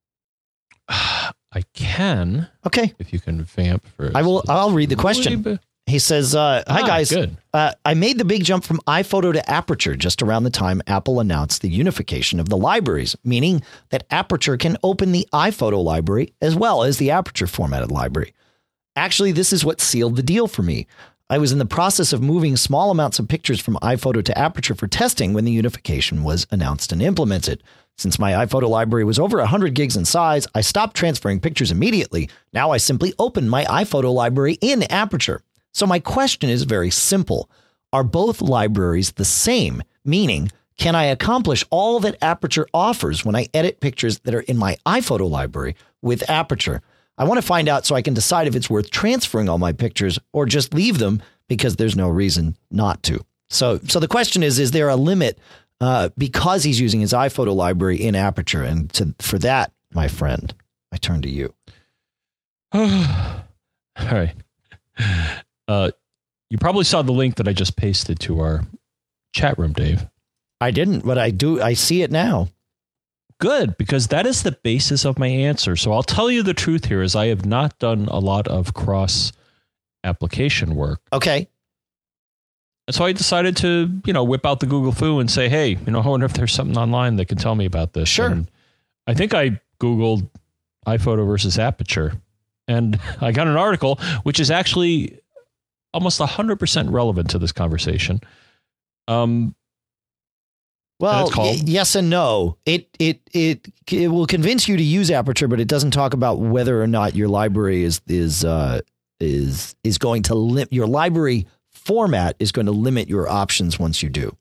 I can. Okay. If you can vamp first. I will. I'll read the question. He says, uh, hi, ah, guys. Good. Uh, I made the big jump from iPhoto to Aperture just around the time Apple announced the unification of the libraries, meaning that Aperture can open the iPhoto library as well as the Aperture formatted library. Actually, this is what sealed the deal for me. I was in the process of moving small amounts of pictures from iPhoto to Aperture for testing when the unification was announced and implemented. Since my iPhoto library was over one hundred gigs in size, I stopped transferring pictures immediately. Now I simply open my iPhoto library in Aperture. So my question is very simple. Are both libraries the same? Meaning, can I accomplish all that Aperture offers when I edit pictures that are in my iPhoto library with Aperture? I want to find out so I can decide if it's worth transferring all my pictures or just leave them because there's no reason not to. So, so the question is, is there a limit uh, because he's using his iPhoto library in Aperture? And to, for that, my friend, I turn to you. All right. Uh, you probably saw the link that I just pasted to our chat room, Dave. I didn't, but I do. I see it now. Good, because that is the basis of my answer. So I'll tell you the truth here is I have not done a lot of cross application work. Okay. And so I decided to, you know, whip out the Google Foo and say, hey, you know, I wonder if there's something online that can tell me about this. Sure. And I think I Googled iPhoto versus Aperture, and I got an article, which is actually almost one hundred percent relevant to this conversation. Um, well, y- yes and no. It, it it it will convince you to use Aperture, but it doesn't talk about whether or not your library is is uh, is is going to limit your library format is going to limit your options once you do.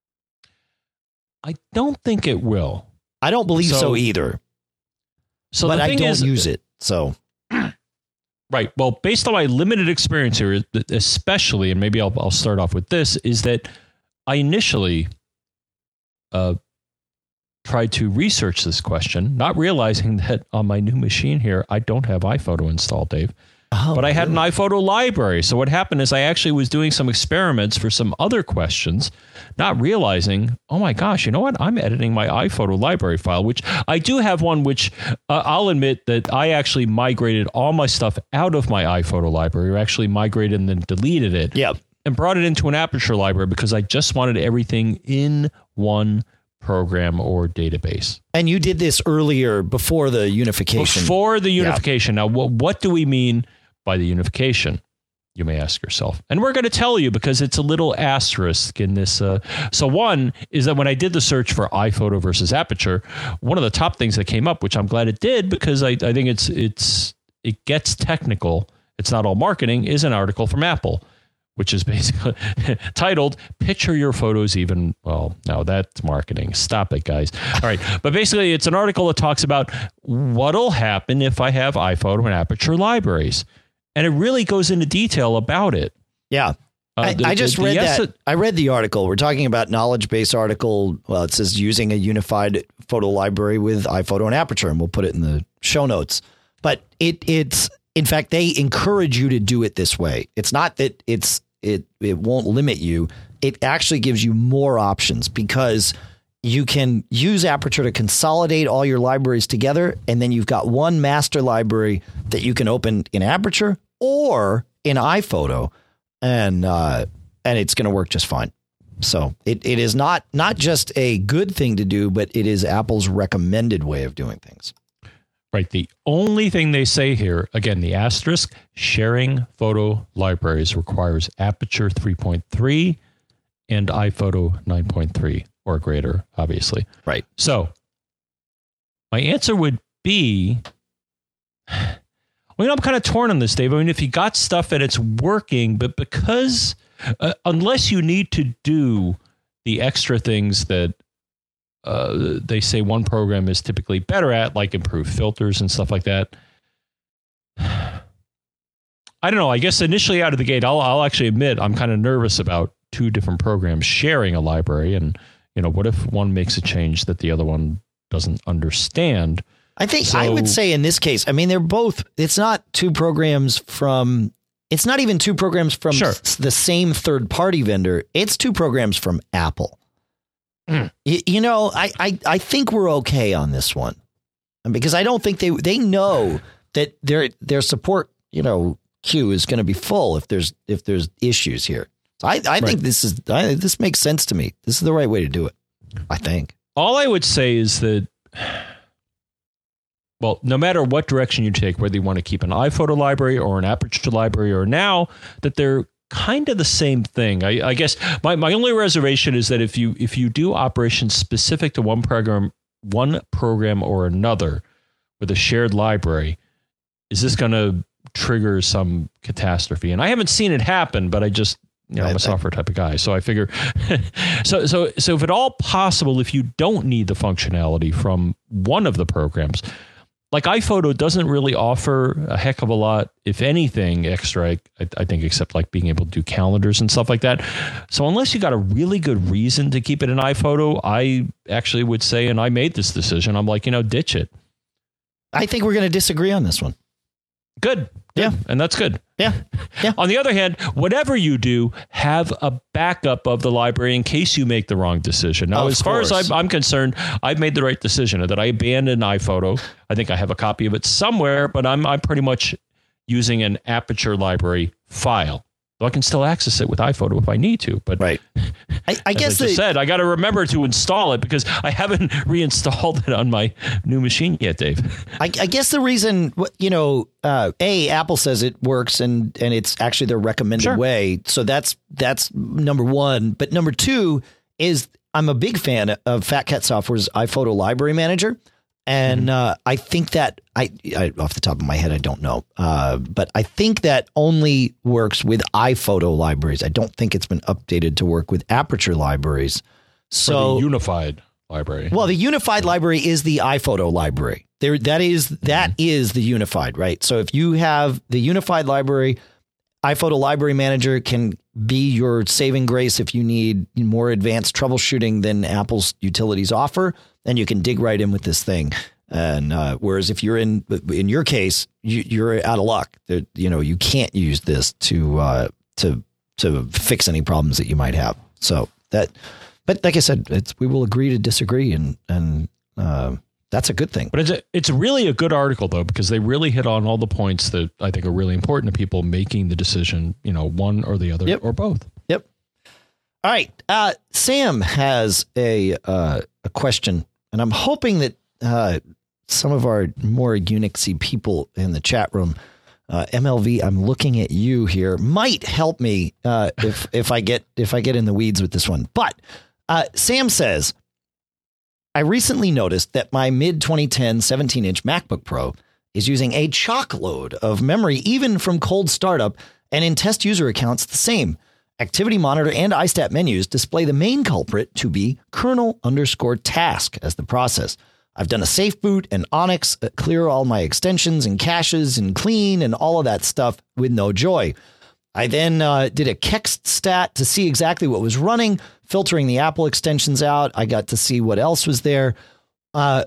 I don't think it will. I don't believe so, so either. So but the I thing don't is, use it. So. Right. Well, based on my limited experience here, especially, and maybe I'll, I'll start off with this, is that I initially uh, tried to research this question, not realizing that on my new machine here, I don't have iPhoto installed, Dave. Oh, but I had really? an iPhoto library. So what happened is I actually was doing some experiments for some other questions, not realizing, oh my gosh, you know what? I'm editing my iPhoto library file, which I do have one, which uh, I'll admit that I actually migrated all my stuff out of my iPhoto library, or actually migrated and then deleted it. Yep. And brought it into an Aperture library because I just wanted everything in one program or database. And you did this earlier before the unification. Before the unification. Yep. Now, what, what do we mean by the unification, you may ask yourself? And we're going to tell you because it's a little asterisk in this. Uh, so one is that when I did the search for iPhoto versus Aperture, one of the top things that came up, which I'm glad it did because I, I think it's it's it gets technical. It's not all marketing, is an article from Apple, which is basically titled Picture Your Photos Even. Well, no, that's marketing. Stop it, guys. All right. But basically, it's an article that talks about what'll happen if I have iPhoto and Aperture libraries. And it really goes into detail about it. Yeah. Uh, I, the, I just the, the read yes, that. I read the article. We're talking about knowledge base article. Well, it says using a unified photo library with iPhoto and Aperture, and we'll put it in the show notes. But it it's in fact, they encourage you to do it this way. It's not that it's it it won't limit you. It actually gives you more options because you can use Aperture to consolidate all your libraries together. And then you've got one master library that you can open in Aperture or in iPhoto. And uh, and it's going to work just fine. So it, it is not not just a good thing to do, but it is Apple's recommended way of doing things. Right. The only thing they say here, again, the asterisk, sharing photo libraries requires Aperture three point three and iPhoto nine point three or greater, obviously. Right. So my answer would be... Well, you know, I'm kind of torn on this, Dave. I mean, if you got stuff and it's working, but because uh, unless you need to do the extra things that uh, they say one program is typically better at, like improve filters and stuff like that. I don't know. I guess initially out of the gate, I'll, I'll actually admit I'm kind of nervous about two different programs sharing a library. And, you know, what if one makes a change that the other one doesn't understand? I think so, I would say in this case, I mean, they're both, it's not two programs from, it's not even two programs from sure. s- the same third party vendor. It's two programs from Apple. Mm. You, you know, I, I, I think we're okay on this one because I don't think they, they know that their, their support, you know, queue is going to be full if there's, if there's issues here. So I, I right. think this is, I, this makes sense to me. This is the right way to do it. I think. All I would say is that, well, no matter what direction you take, whether you want to keep an iPhoto library or an Aperture library, or now that they're kind of the same thing. I, I guess my, my only reservation is that if you if you do operations specific to one program, one program or another with a shared library, is this going to trigger some catastrophe? And I haven't seen it happen, but I just you know I'm a software type of guy, so I figure. so so so if at all possible, if you don't need the functionality from one of the programs. Like iPhoto doesn't really offer a heck of a lot, if anything, extra, I, I think, except like being able to do calendars and stuff like that. So unless you got a really good reason to keep it in iPhoto, I actually would say, and I made this decision, I'm like, you know, ditch it. I think we're going to disagree on this one. Good. Yeah. And that's good. Yeah. Yeah. On the other hand, whatever you do, have a backup of the library in case you make the wrong decision. Now, of as far course. as I'm, I'm concerned, I've made the right decision that I abandoned iPhoto. I think I have a copy of it somewhere, but I'm I'm pretty much using an Aperture library file. So I can still access it with iPhoto if I need to. But right. I, I guess I they said I got to remember to install it because I haven't reinstalled it on my new machine yet, Dave. I, I guess the reason, you know, uh, A, Apple says it works and and it's actually their recommended sure. way. So that's that's number one. But number two is I'm a big fan of Fat Cat Software's iPhoto Library Manager. And mm-hmm. uh, I think that I, I off the top of my head, I don't know. Uh, but I think that only works with iPhoto libraries. I don't think it's been updated to work with Aperture libraries. So the unified library. Well, the unified library is the iPhoto library. There, that is that mm-hmm. is the unified, right? So if you have the unified library, iPhoto Library Manager can be your saving grace if you need more advanced troubleshooting than Apple's utilities offer. And you can dig right in with this thing. And uh, whereas if you're in in your case, you, you're out of luck. There, you know, you can't use this to uh, to to fix any problems that you might have. So that, but like I said, it's we will agree to disagree, and and uh, that's a good thing. But it's a, it's really a good article though, because they really hit on all the points that I think are really important to people making the decision. You know, one or the other, yep. or both. Yep. All right. Uh, Sam has a uh, a question. And I'm hoping that uh, some of our more Unixy people in the chat room, uh, M L V, I'm looking at you here, might help me uh, if if I get if I get in the weeds with this one. But uh, Sam says, I recently noticed that my mid twenty ten seventeen inch MacBook Pro is using a chock load of memory, even from cold startup, and in test user accounts the same. Activity Monitor and iStat menus display the main culprit to be kernel underscore task as the process. I've done a safe boot and Onyx, clear all my extensions and caches and clean and all of that stuff with no joy. I then uh, did a kext stat to see exactly what was running, filtering the Apple extensions out. I got to see what else was there. Uh,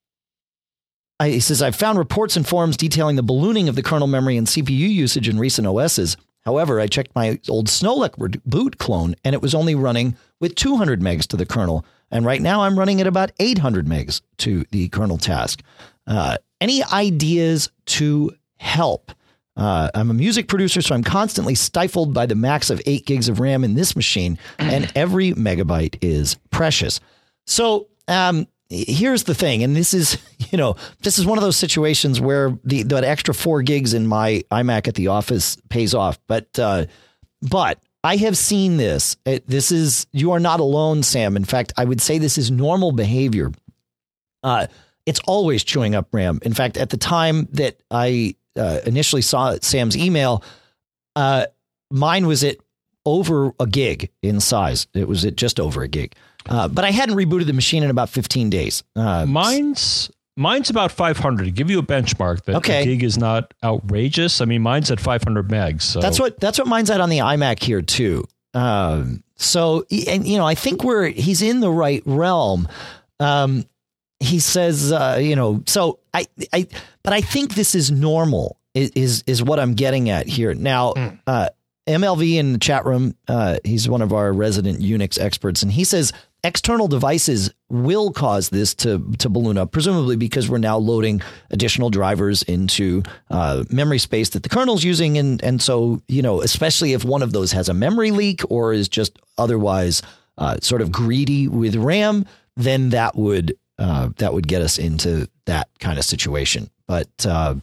I, he says, I've found reports and forums detailing the ballooning of the kernel memory and C P U usage in recent O Ss. However, I checked my old Snow Leopard boot clone, and it was only running with two hundred megs to the kernel. And right now I'm running at about eight hundred megs to the kernel task. Uh, any ideas to help? Uh, I'm a music producer, so I'm constantly stifled by the max of eight gigs of RAM in this machine, and every megabyte is precious. So um, here's the thing, and this is, you know, this is one of those situations where the that extra four gigs in my iMac at the office pays off. But uh, but I have seen this. It, this is, you are not alone, Sam. In fact, I would say this is normal behavior. Uh, it's always chewing up RAM. In fact, at the time that I Uh, initially saw Sam's email, uh, mine was at over a gig in size. It was at just over a gig, uh, but I hadn't rebooted the machine in about fifteen days. Uh, mine's mine's about five hundred. To give you a benchmark, that okay. a gig is not outrageous. I mean, mine's at five hundred megs. So. That's what that's what mine's at on the iMac here too. Um, so, and you know, I think we're he's in the right realm. Um, He says, uh, you know, so I, I, but I think this is normal is, is what I'm getting at here. Now, mm. uh, M L V in the chat room, uh, he's one of our resident Unix experts, and he says external devices will cause this to, to balloon up, presumably because we're now loading additional drivers into uh, memory space that the kernel's using. And, and so, you know, especially if one of those has a memory leak or is just otherwise uh, sort of greedy with RAM, then that would Uh, that would get us into that kind of situation. But uh,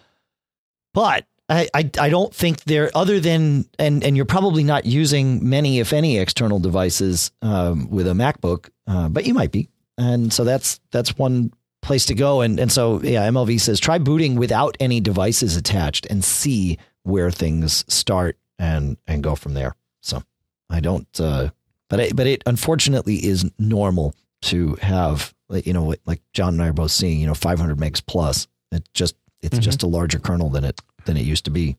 but I, I I don't think there other than and and you're probably not using many, if any, external devices um, with a MacBook, uh, but you might be. And so that's that's one place to go. And and so, yeah, M L V says try booting without any devices attached and see where things start and and go from there. So I don't. Uh, but it, but it unfortunately is normal to have, you know, like John and I are both seeing, you know, five hundred megs plus. It just it's mm-hmm. just a larger kernel than it than it used to be.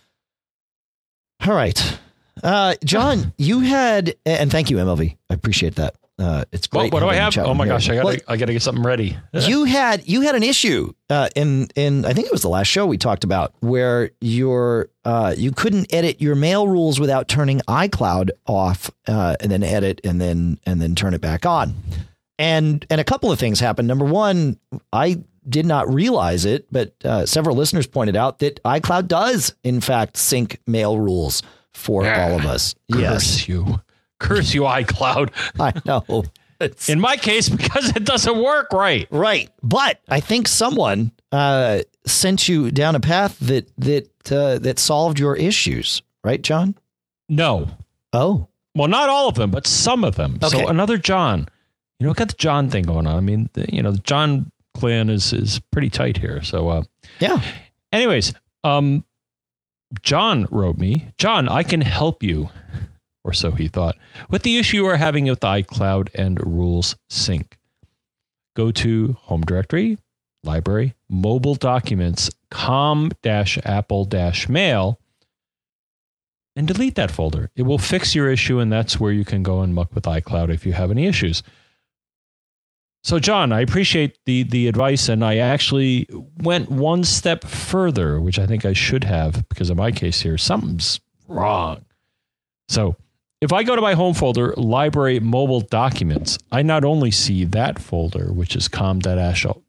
All right, uh, John, you had, and thank you, M L V. I appreciate that. Uh, it's great. What, what do I have? Oh my gosh, I got well, I got to get something ready. you had you had an issue uh, in in I think it was the last show we talked about where your uh, you couldn't edit your mail rules without turning iCloud off uh, and then edit and then and then turn it back on. And and a couple of things happened. Number one, I did not realize it, but uh, several listeners pointed out that iCloud does, in fact, sync mail rules for yeah, all of us. Curse yes. you. Curse you, iCloud. I know. It's, in my case, because it doesn't work right. Right. But I think someone uh, sent you down a path that that uh, that solved your issues. Right, John? No. Oh. Well, not all of them, but some of them. Okay. So another John. You know, got the John thing going on. I mean, the, you know, the John clan is is pretty tight here. So, uh, yeah. Anyways, um, John wrote me, John, I can help you, or so he thought, with the issue you are having with iCloud and rules sync. Go to Home Directory, Library, Mobile Documents, com-apple-mail, and delete that folder. It will fix your issue, and that's where you can go and muck with iCloud if you have any issues. So, John, I appreciate the the advice, and I actually went one step further, which I think I should have, because in my case here, something's wrong. So, if I go to my home folder, Library Mobile Documents, I not only see that folder, which is com-apple-mail,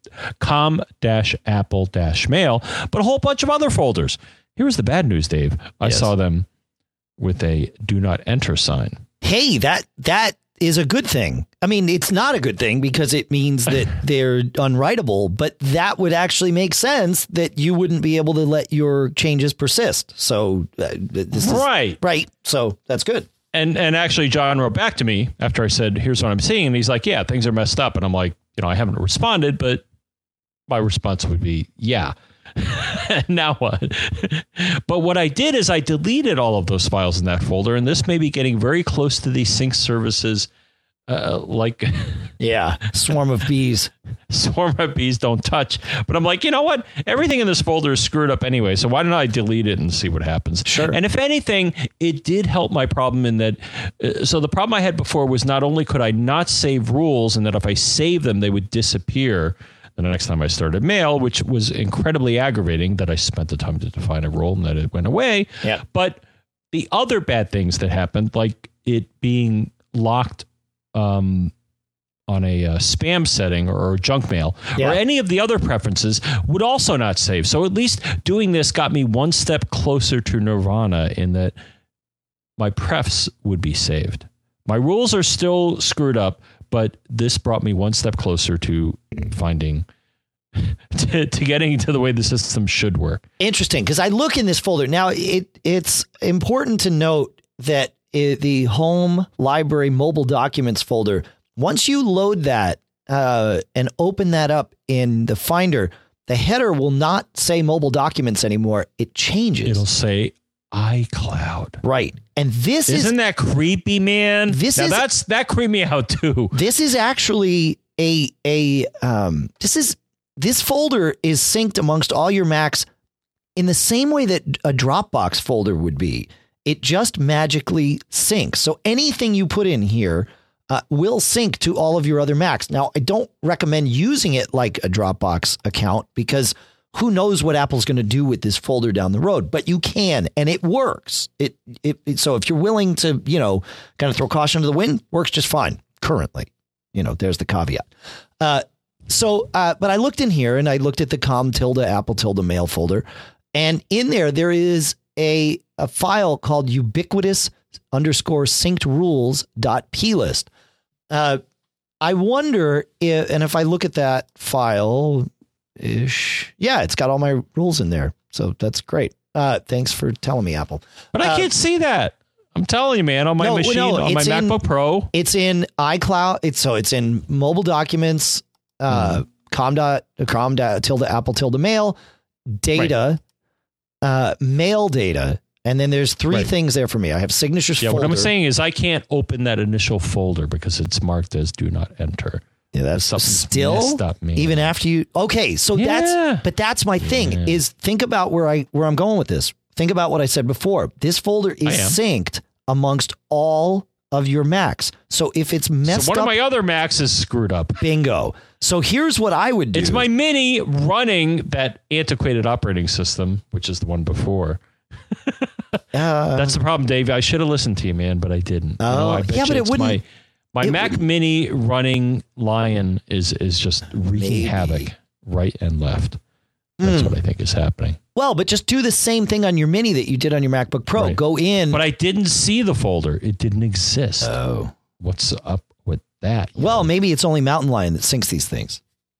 but a whole bunch of other folders. Here's the bad news, Dave. I yes. saw them with a do not enter sign. Hey, that that is a good thing. I mean, it's not a good thing because it means that they're unwritable, but that would actually make sense that you wouldn't be able to let your changes persist. So uh, this is right. Right. So that's good. And and actually, John wrote back to me after I said, here's what I'm seeing. And he's like, yeah, things are messed up. And I'm like, you know, I haven't responded, but my response would be, yeah. Now what? But what I did is I deleted all of those files in that folder, and this may be getting very close to the sync services uh, like yeah, swarm of bees. Swarm of bees don't touch. But I'm like, you know what? Everything in this folder is screwed up anyway. So why don't I delete it and see what happens? Sure. And if anything, it did help my problem in that. Uh, so the problem I had before was not only could I not save rules, and that if I save them, they would disappear the next time I started mail, which was incredibly aggravating that I spent the time to define a rule and that it went away. Yeah. But the other bad things that happened, like it being locked um, on a uh, spam setting or, or junk mail yeah. or any of the other preferences, would also not save. So at least doing this got me one step closer to nirvana in that my prefs would be saved. My rules are still screwed up, but this brought me one step closer to finding to, to getting to the way the system should work. Interesting, because I look in this folder now. It it's important to note that it, the home library mobile documents folder, once you load that uh, and open that up in the Finder, the header will not say mobile documents anymore. It changes. It'll say iCloud. Right. And this Isn't is that creepy, man? This now is that's that creeped me out too. This is actually a a um this is this folder is synced amongst all your Macs in the same way that a Dropbox folder would be. It just magically syncs. So anything you put in here uh, will sync to all of your other Macs. Now, I don't recommend using it like a Dropbox account because who knows what Apple's going to do with this folder down the road, but you can, and it works. It, it, it so if you're willing to, you know, kind of throw caution to the wind, works just fine currently. You know, there's the caveat. Uh, so, uh, but I looked in here and I looked at the com tilde apple tilde mail folder, and in there there is a a file called ubiquitous underscore synced rules dot plist. Uh, I wonder if, and if I look at that file. Ish. Yeah, it's got all my rules in there. So that's great. Uh, thanks for telling me, Apple. But I uh, can't see that. I'm telling you, man, on my no, machine, no, on my in, MacBook Pro. It's in iCloud. It's so it's in mobile documents, uh, mm. com dot, com dot, tilde apple tilde mail, data, right. uh, mail data. And then there's three right. things there for me. I have signatures yeah, folder. What I'm saying is I can't open that initial folder because it's marked as do not enter. Yeah, that's still up, even after you. OK, so yeah. that's but that's my thing yeah. is think about where I where I'm going with this. Think about what I said before. This folder is synced amongst all of your Macs. So if it's messed so one up, of my other Macs is screwed up. Bingo. So here's what I would do. It's my Mini running that antiquated operating system, which is the one before. uh, that's the problem, Dave. I should have listened to you, man, but I didn't. Oh, you know, I bet yeah, but it wouldn't. My, My it Mac wouldn't. Mini running Lion is is just wreaking Maybe. havoc right and left. That's mm. what I think is happening. Well, but just do the same thing on your Mini that you did on your MacBook Pro. Right. Go in. But I didn't see the folder. It didn't exist. Oh. What's up with that? Well, know? Maybe it's only Mountain Lion that syncs these things.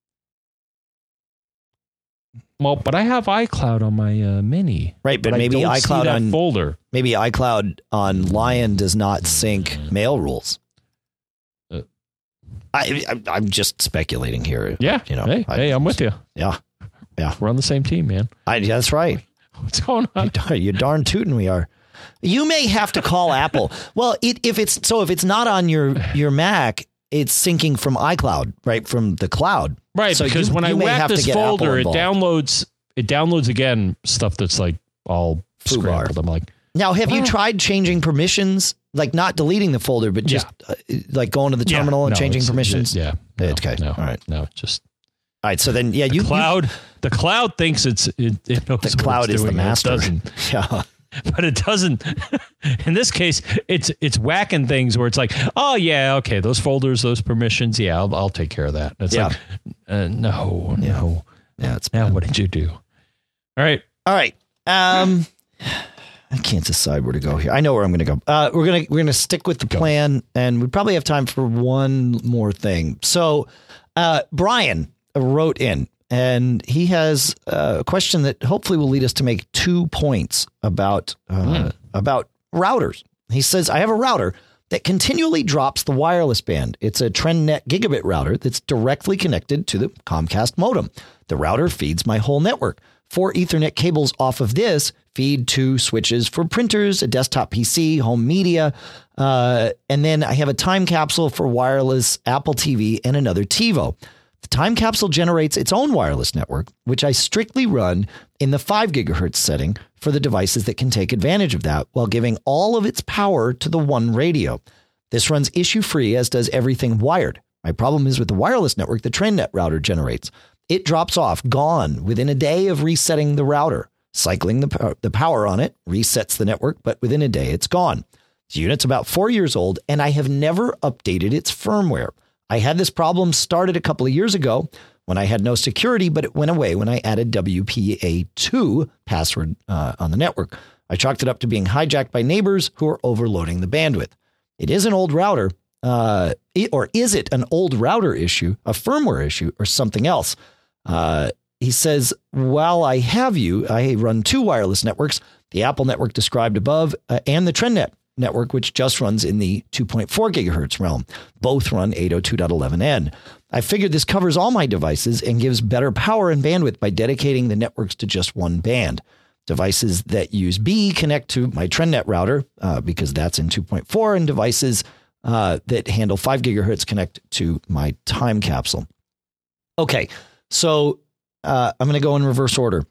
Well, but I have iCloud on my uh, Mini. Right, but, but maybe iCloud on folder. Maybe iCloud on Lion does not sync mm. mail rules. Uh, I, I I'm just speculating here. Yeah, you know. Hey, I, hey I'm with you. Yeah, yeah. We're on the same team, man. I, that's right. What's going on? You're, you're darn tootin' we are. You may have to call Apple. Well, it, if it's so, if it's not on your your Mac, it's syncing from iCloud, right, from the cloud. Right, so because you, when you I whack this folder, it downloads it downloads again stuff that's like all Foo scrambled. bar. I'm like, now, have oh. you tried changing permissions, like not deleting the folder, but just yeah. uh, like going to the terminal yeah. and no, changing permissions? Yeah, no, okay, no, all right, no, just all right. So then, yeah, the you cloud. You, the cloud thinks it's it, it knows the cloud what it's is doing. the master. It doesn't. Yeah. But it doesn't. In this case, it's it's whacking things where it's like, oh yeah, okay, those folders, those permissions, yeah, I'll, I'll take care of that. It's yeah. like, uh, no, yeah. no, yeah. It's now bad. what did you do? All right, all right. Um, I can't decide where to go here. I know where I'm going to go. Uh, we're gonna we're gonna stick with the go. plan, and we probably have time for one more thing. So, uh, Brian wrote in. And he has a question that hopefully will lead us to make two points about uh, mm. about routers. He says, I have a router that continually drops the wireless band. It's a TrendNet gigabit router that's directly connected to the Comcast modem. The router feeds my whole network. Four Ethernet cables off of this feed two switches for printers, a desktop P C, home media. Uh, and then I have a time capsule for wireless Apple T V and another TiVo. The time capsule generates its own wireless network, which I strictly run in the five gigahertz setting for the devices that can take advantage of that while giving all of its power to the one radio. This runs issue-free, as does everything wired. My problem is with the wireless network the TrendNet router generates. It drops off, gone, within a day of resetting the router. Cycling the, the power on it resets the network, but within a day it's gone. The unit's about four years old, and I have never updated its firmware. I had this problem started a couple of years ago when I had no security, but it went away when I added W P A two password uh, on the network. I chalked it up to being hijacked by neighbors who are overloading the bandwidth. It is an old router, uh, or is it an old router issue, a firmware issue, or something else? Uh, he says, while I have you, I run two wireless networks, the Apple network described above, uh, and the TrendNet network, which just runs in the two point four gigahertz realm. Both run eight oh two dot eleven n. I figured this covers all my devices and gives better power and bandwidth by dedicating the networks to just one band. Devices that use B connect to my TrendNet router uh, because that's in two point four, and devices uh, that handle five gigahertz connect to my time capsule. Okay, so uh, I'm going to go in reverse order.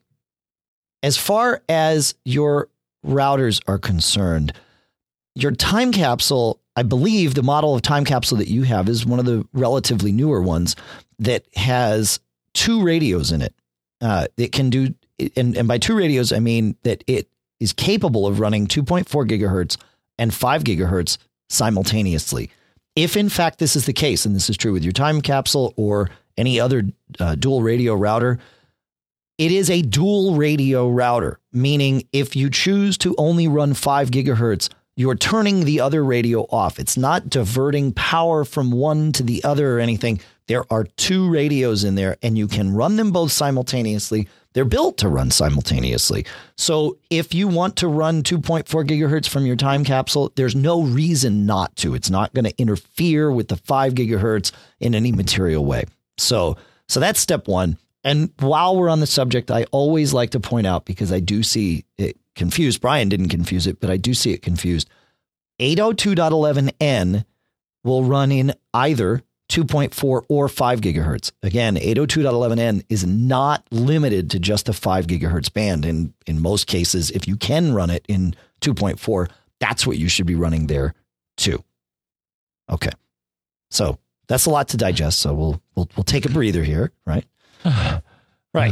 As far as your routers are concerned, your time capsule, I believe the model of time capsule that you have is one of the relatively newer ones that has two radios in it. Uh, it can do, and, and by two radios, I mean that it is capable of running two point four gigahertz and five gigahertz simultaneously. If in fact this is the case, and this is true with your time capsule or any other uh, dual radio router, it is a dual radio router, meaning if you choose to only run five gigahertz, you're turning the other radio off. It's not diverting power from one to the other or anything. There are two radios in there, and you can run them both simultaneously. They're built to run simultaneously. So if you want to run two point four gigahertz from your time capsule, there's no reason not to. It's not going to interfere with the five gigahertz in any material way. So, so that's step one. And while we're on the subject, I always like to point out, because I do see it confused. Brian didn't confuse it, but I do see it confused. eight oh two dot eleven n will run in either two point four or five gigahertz. Again, eight oh two dot eleven n is not limited to just the five gigahertz band. And in most cases, if you can run it in two point four, that's what you should be running there too. Okay. So that's a lot to digest. So we'll, we'll, we'll take a breather here, right? Right.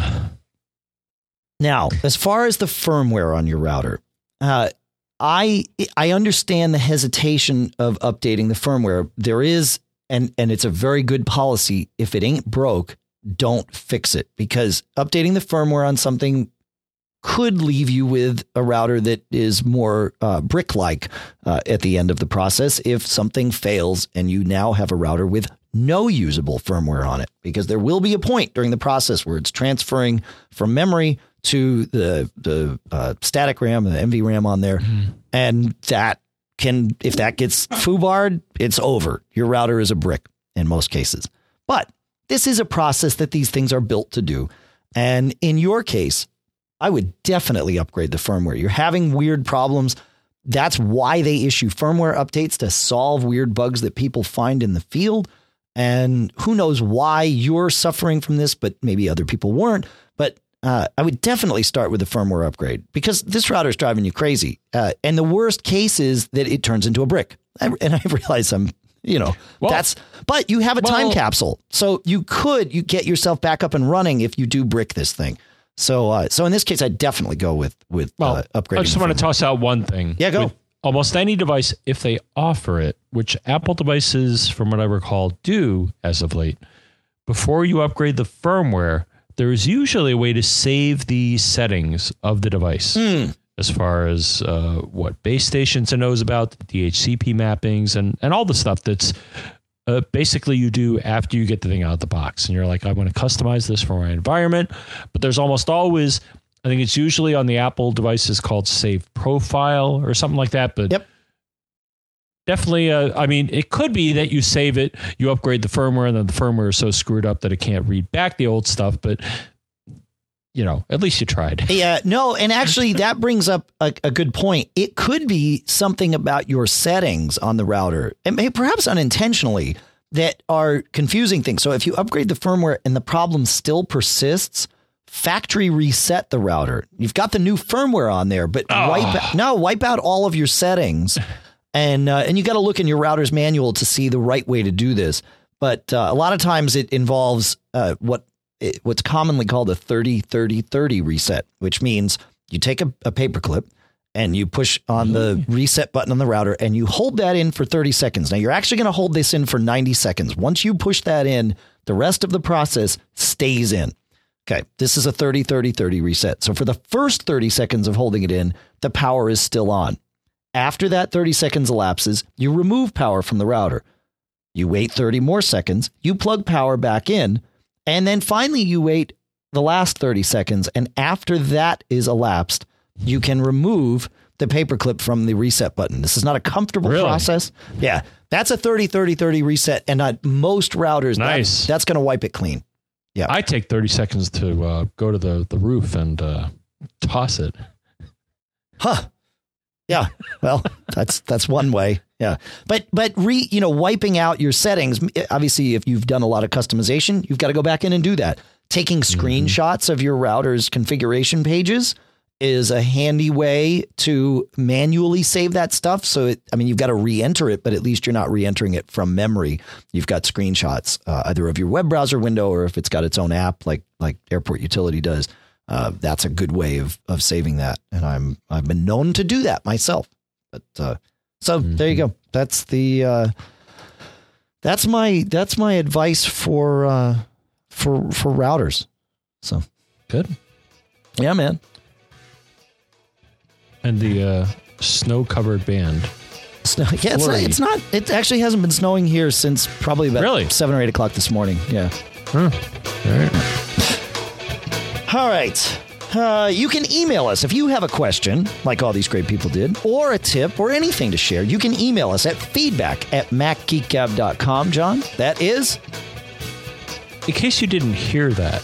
Now, as far as the firmware on your router, uh, I I understand the hesitation of updating the firmware. There is, and and it's a very good policy. If it ain't broke, don't fix it, because updating the firmware on something could leave you with a router that is more uh, brick-like uh, at the end of the process if something fails and you now have a router with no usable firmware on it, because there will be a point during the process where it's transferring from memory to the the uh, static RAM and the N V RAM on there. Mm-hmm. And that can, if that gets foobarred, it's over. Your router is a brick in most cases. But this is a process that these things are built to do. And in your case, I would definitely upgrade the firmware. You're having weird problems. That's why they issue firmware updates, to solve weird bugs that people find in the field. And who knows why you're suffering from this, but maybe other people weren't. But uh, I would definitely start with a firmware upgrade, because this router is driving you crazy. Uh, and the worst case is that it turns into a brick. I, and I realize I'm, you know, well, that's, but you have a well, time capsule. So you could, you get yourself back up and running if you do brick this thing. So, uh, so in this case, I'd definitely go with, with well, uh, upgrading. I just want to toss out one thing. Yeah, go. With almost any device, if they offer it, which Apple devices, from what I recall, do as of late, before you upgrade the firmware, there is usually a way to save the settings of the device. Mm. As far as uh, what base stations it knows about, the D H C P mappings, and, and all the stuff that's uh, basically you do after you get the thing out of the box. And you're like, I want to customize this for my environment. But there's almost always, I think it's usually on the Apple devices called Save Profile or something like that. But yep. Definitely, uh, I mean, it could be that you save it, you upgrade the firmware, and then the firmware is so screwed up that it can't read back the old stuff. But you know, at least you tried. Yeah, no. And actually, that brings up a, a good point. It could be something about your settings on the router, and maybe perhaps unintentionally, that are confusing things. So if you upgrade the firmware and the problem still persists, factory reset the router. You've got the new firmware on there, but oh. wipe no wipe out all of your settings, and uh, and you got to look in your router's manual to see the right way to do this. But uh, a lot of times it involves uh, what what's commonly called a thirty thirty thirty reset, which means you take a, a paperclip and you push on the reset button on the router and you hold that in for thirty seconds. Now, you're actually going to hold this in for ninety seconds. Once you push that in, the rest of the process stays in. Okay, this is a thirty thirty thirty reset. So for the first thirty seconds of holding it in, the power is still on. After that thirty seconds elapses, you remove power from the router. You wait thirty more seconds, you plug power back in, and then finally you wait the last thirty seconds. And after that is elapsed, you can remove the paperclip from the reset button. This is not a comfortable really? process. Yeah, that's a thirty thirty thirty reset. And on most routers, nice. that, that's going to wipe it clean. Yeah, I take thirty seconds to uh, go to the, the roof and uh, toss it. Huh. Yeah. Well, that's that's one way. Yeah. But but re you know, wiping out your settings. Obviously, if you've done a lot of customization, you've got to go back in and do that. Taking screenshots mm-hmm. of your router's configuration pages is a handy way to manually save that stuff. So, it, I mean, you've got to re-enter it, but at least you're not re-entering it from memory. You've got screenshots uh, either of your web browser window or if it's got its own app like like Airport Utility does. Uh, that's a good way of of saving that. And I'm I've been known to do that myself. But uh, so mm-hmm. there you go. That's the uh, that's my that's my advice for uh, for for routers. So good. Yeah, man. And the uh, snow-covered band. Snow, yeah, it's not, it's not. It actually hasn't been snowing here since probably about really? seven or eight o'clock this morning. Yeah. Huh. All right. All right. Uh, you can email us if you have a question, like all these great people did, or a tip, or anything to share. You can email us at feedback at mac geek gab dot com. John, that is. In case you didn't hear that,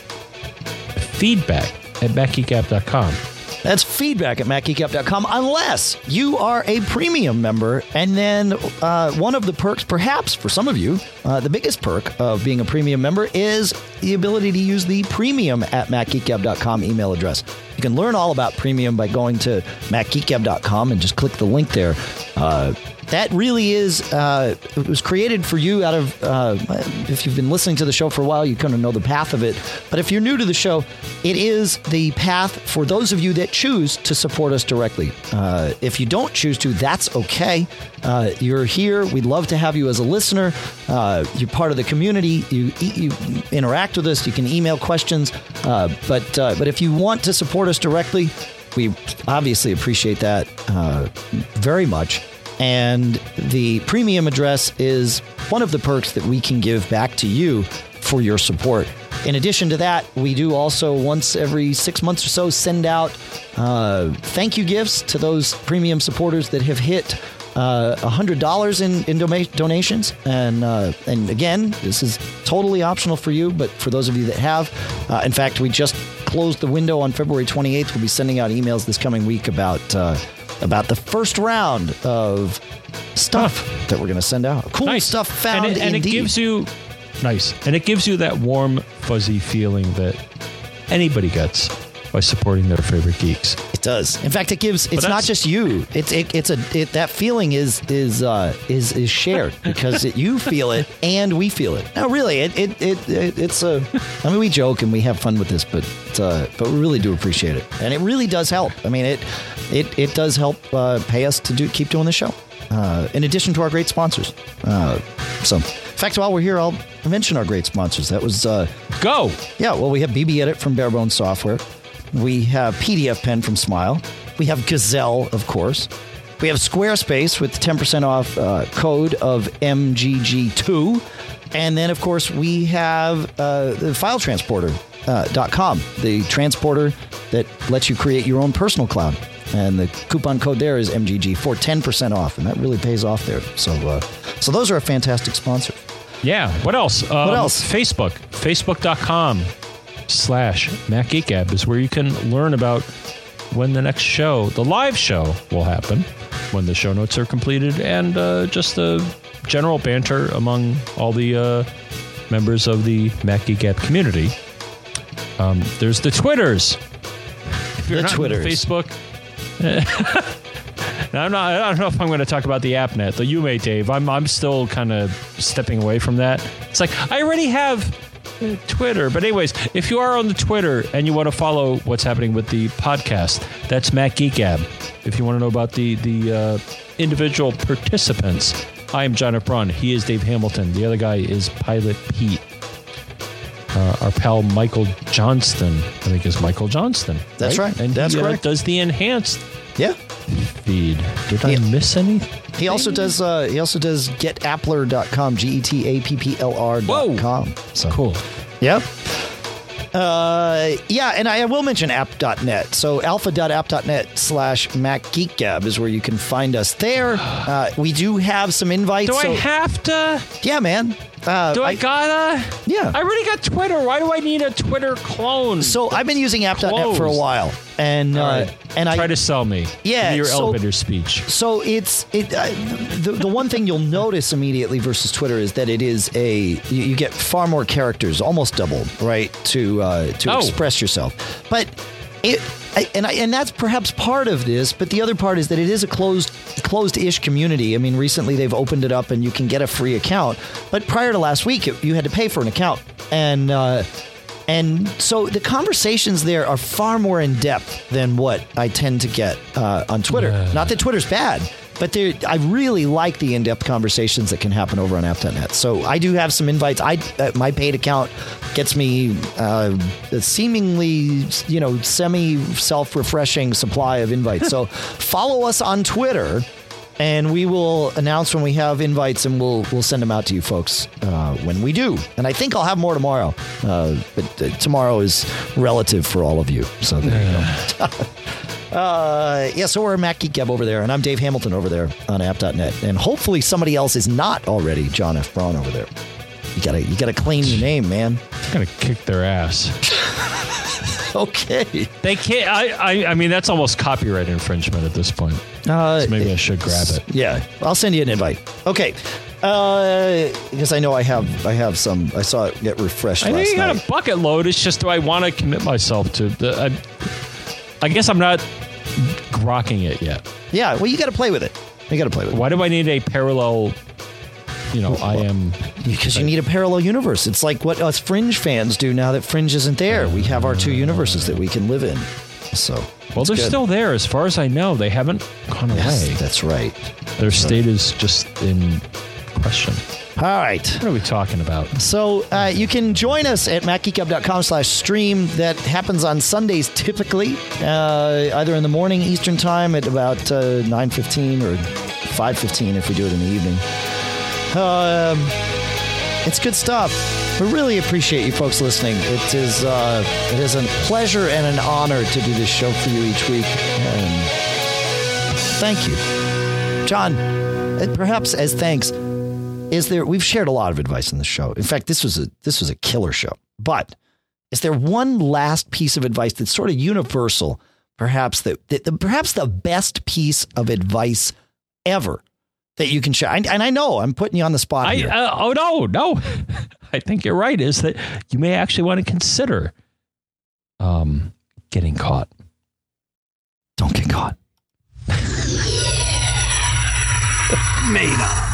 feedback at mac geek gab dot com. That's feedback at mac geek gab dot com, unless you are a premium member. And then uh, one of the perks, perhaps for some of you, uh, the biggest perk of being a premium member is the ability to use the premium at mac geek gab dot com email address. You can learn all about premium by going to mac geek gab dot com and just click the link there. Uh, that really is, uh, it was created for you out of, uh, if you've been listening to the show for a while, you kind of know the path of it. But if you're new to the show, it is the path for those of you that choose to support us directly. Uh, if you don't choose to, that's okay. Uh, you're here. We'd love to have you as a listener. Uh, you're part of the community. You, you interact with us. You can email questions. Uh, but, uh, but if you want to support us directly, we obviously appreciate that uh, very much. And the premium address is one of the perks that we can give back to you for your support. In addition to that, we do also once every six months or so send out uh, thank you gifts to those premium supporters that have hit uh, one hundred dollars in, in doma- donations. And uh, and again, this is totally optional for you, but for those of you that have, uh, in fact, we just closed the window on February twenty-eighth. We'll be sending out emails this coming week about uh, about the first round of stuff huh. that we're going to send out. Cool nice. stuff found and it, and indeed. it gives you nice, and it gives you that warm, fuzzy feeling that anybody gets by supporting their favorite geeks. It does. In fact, it gives. It's not just you. It's it, it's a it, that feeling is is uh, is is shared because it, you feel it and we feel it. No, really, it it, it it it's a. I mean, we joke and we have fun with this, but uh, but we really do appreciate it, and it really does help. I mean, it it it does help uh, pay us to do keep doing the show. Uh, in addition to our great sponsors. Uh, so, in fact, while we're here, I'll mention our great sponsors. That was uh, go. Yeah. Well, we have B B Edit from Barebones Software. We have P D F Pen from Smile. We have Gazelle, of course. We have Squarespace with ten percent off uh, code of M G G two. And then, of course, we have uh, the file transporter dot com, the transporter that lets you create your own personal cloud. And the coupon code there is M G G for ten percent off. And that really pays off there. So, uh, so those are a fantastic sponsor. Yeah. What else? Um, what else? Facebook. Facebook dot com slash Mac Geek Gab is where you can learn about when the next show, the live show, will happen, when the show notes are completed, and uh, just the general banter among all the uh, members of the Mac Geek Gab community. Um, there's the Twitters. If you're The not Twitters. on Facebook. Now, I'm not, I don't know if I'm going to talk about the AppNet, the you may, Dave. I'm I'm still kind of stepping away from that. It's like, I already have uh, Twitter. But anyways, if you are on the Twitter and you want to follow what's happening with the podcast, that's Mac Geek Gab. If you want to know about the, the uh, individual participants, I am John F. Braun. He is Dave Hamilton. The other guy is Pilot Pete. Uh, our pal Michael Johnston, I think is Michael Johnston. That's right. And That's he uh, correct. does the enhanced Yeah. feed. Did I Yeah. miss anything? He also does. Uh, he also does get appler dot com. G E T A P P L R dot com. So Cool. Yep. Uh, yeah, and I will mention app dot net. So alpha dot app dot net slash Mac Geek Gab is where you can find us there. Uh, we do have some invites. Do so, I have to? yeah, man. Uh, Do I, gotta? Yeah. I already got Twitter. Why do I need a Twitter clone? So I've been using app dot net for a Closed. while, and All uh, right. and Try I to sell me. Yeah, Give me your so- elevator speech. So it's it. Uh, the the one thing you'll notice immediately versus Twitter is that it is a you, you get far more characters, almost double, right, to uh, to Oh. express yourself. But it I, and I, and that's perhaps part of this. But the other part is that it is a closed closed-ish community. I mean, recently they've opened it up and you can get a free account. But prior to last week, it, you had to pay for an account, and. Uh, And so the conversations there are far more in depth than what I tend to get uh, on Twitter. Yeah. Not that Twitter's bad, but they're- I really like the in-depth conversations that can happen over on app dot net. So I do have some invites. I uh, my paid account gets me uh, a seemingly, you know, semi-self-refreshing supply of invites. So follow us on Twitter. And we will announce when we have invites, and we'll we'll send them out to you folks uh, when we do. And I think I'll have more tomorrow, uh, but uh, tomorrow is relative for all of you. So there you go. uh, yeah, so we're Mac Geek Gab over there, and I'm Dave Hamilton over there on app dot net, and hopefully somebody else is not already John F. Braun over there. You gotta you gotta claim your name, man. I'm gonna kick their ass. Okay. They can't. I, I. I mean, that's almost copyright infringement at this point. Uh, So maybe I should grab it. Yeah, I'll send you an invite. Okay, uh, because I know I have I have some. I saw it get refreshed I last think you got night. a bucket load. It's just, do I want to commit myself to the? I, I guess I'm not grokking it yet. Yeah, well, you got to play with it. You got to play with it Why do I need a parallel? You know, I am. because you need a parallel universe. It's like what us Fringe fans do now that Fringe isn't there. We have our two universes that we can live in. So Well, it's they're good. still there, as far as I know. They haven't gone Yes, away. that's right. Their state is just in question. All right. What are we talking about? So uh, you can join us at mac geek gab dot com slash stream. That happens on Sundays typically, uh, either in the morning Eastern time at about uh, nine fifteen or five fifteen if we do it in the evening. Um, it's good stuff. We really appreciate you folks listening. It is uh, it is a pleasure and an honor to do this show for you each week. And thank you, John. And perhaps as thanks. Is there? We've shared a lot of advice in the show. In fact, this was a this was a killer show. But is there one last piece of advice that's sort of universal? Perhaps that, that the, perhaps the best piece of advice ever that you can share. I, and I know I'm putting you on the spot I, here. uh, oh, no, no. I think you're right, is that you may actually want to consider um, getting caught. Don't get caught. Made up.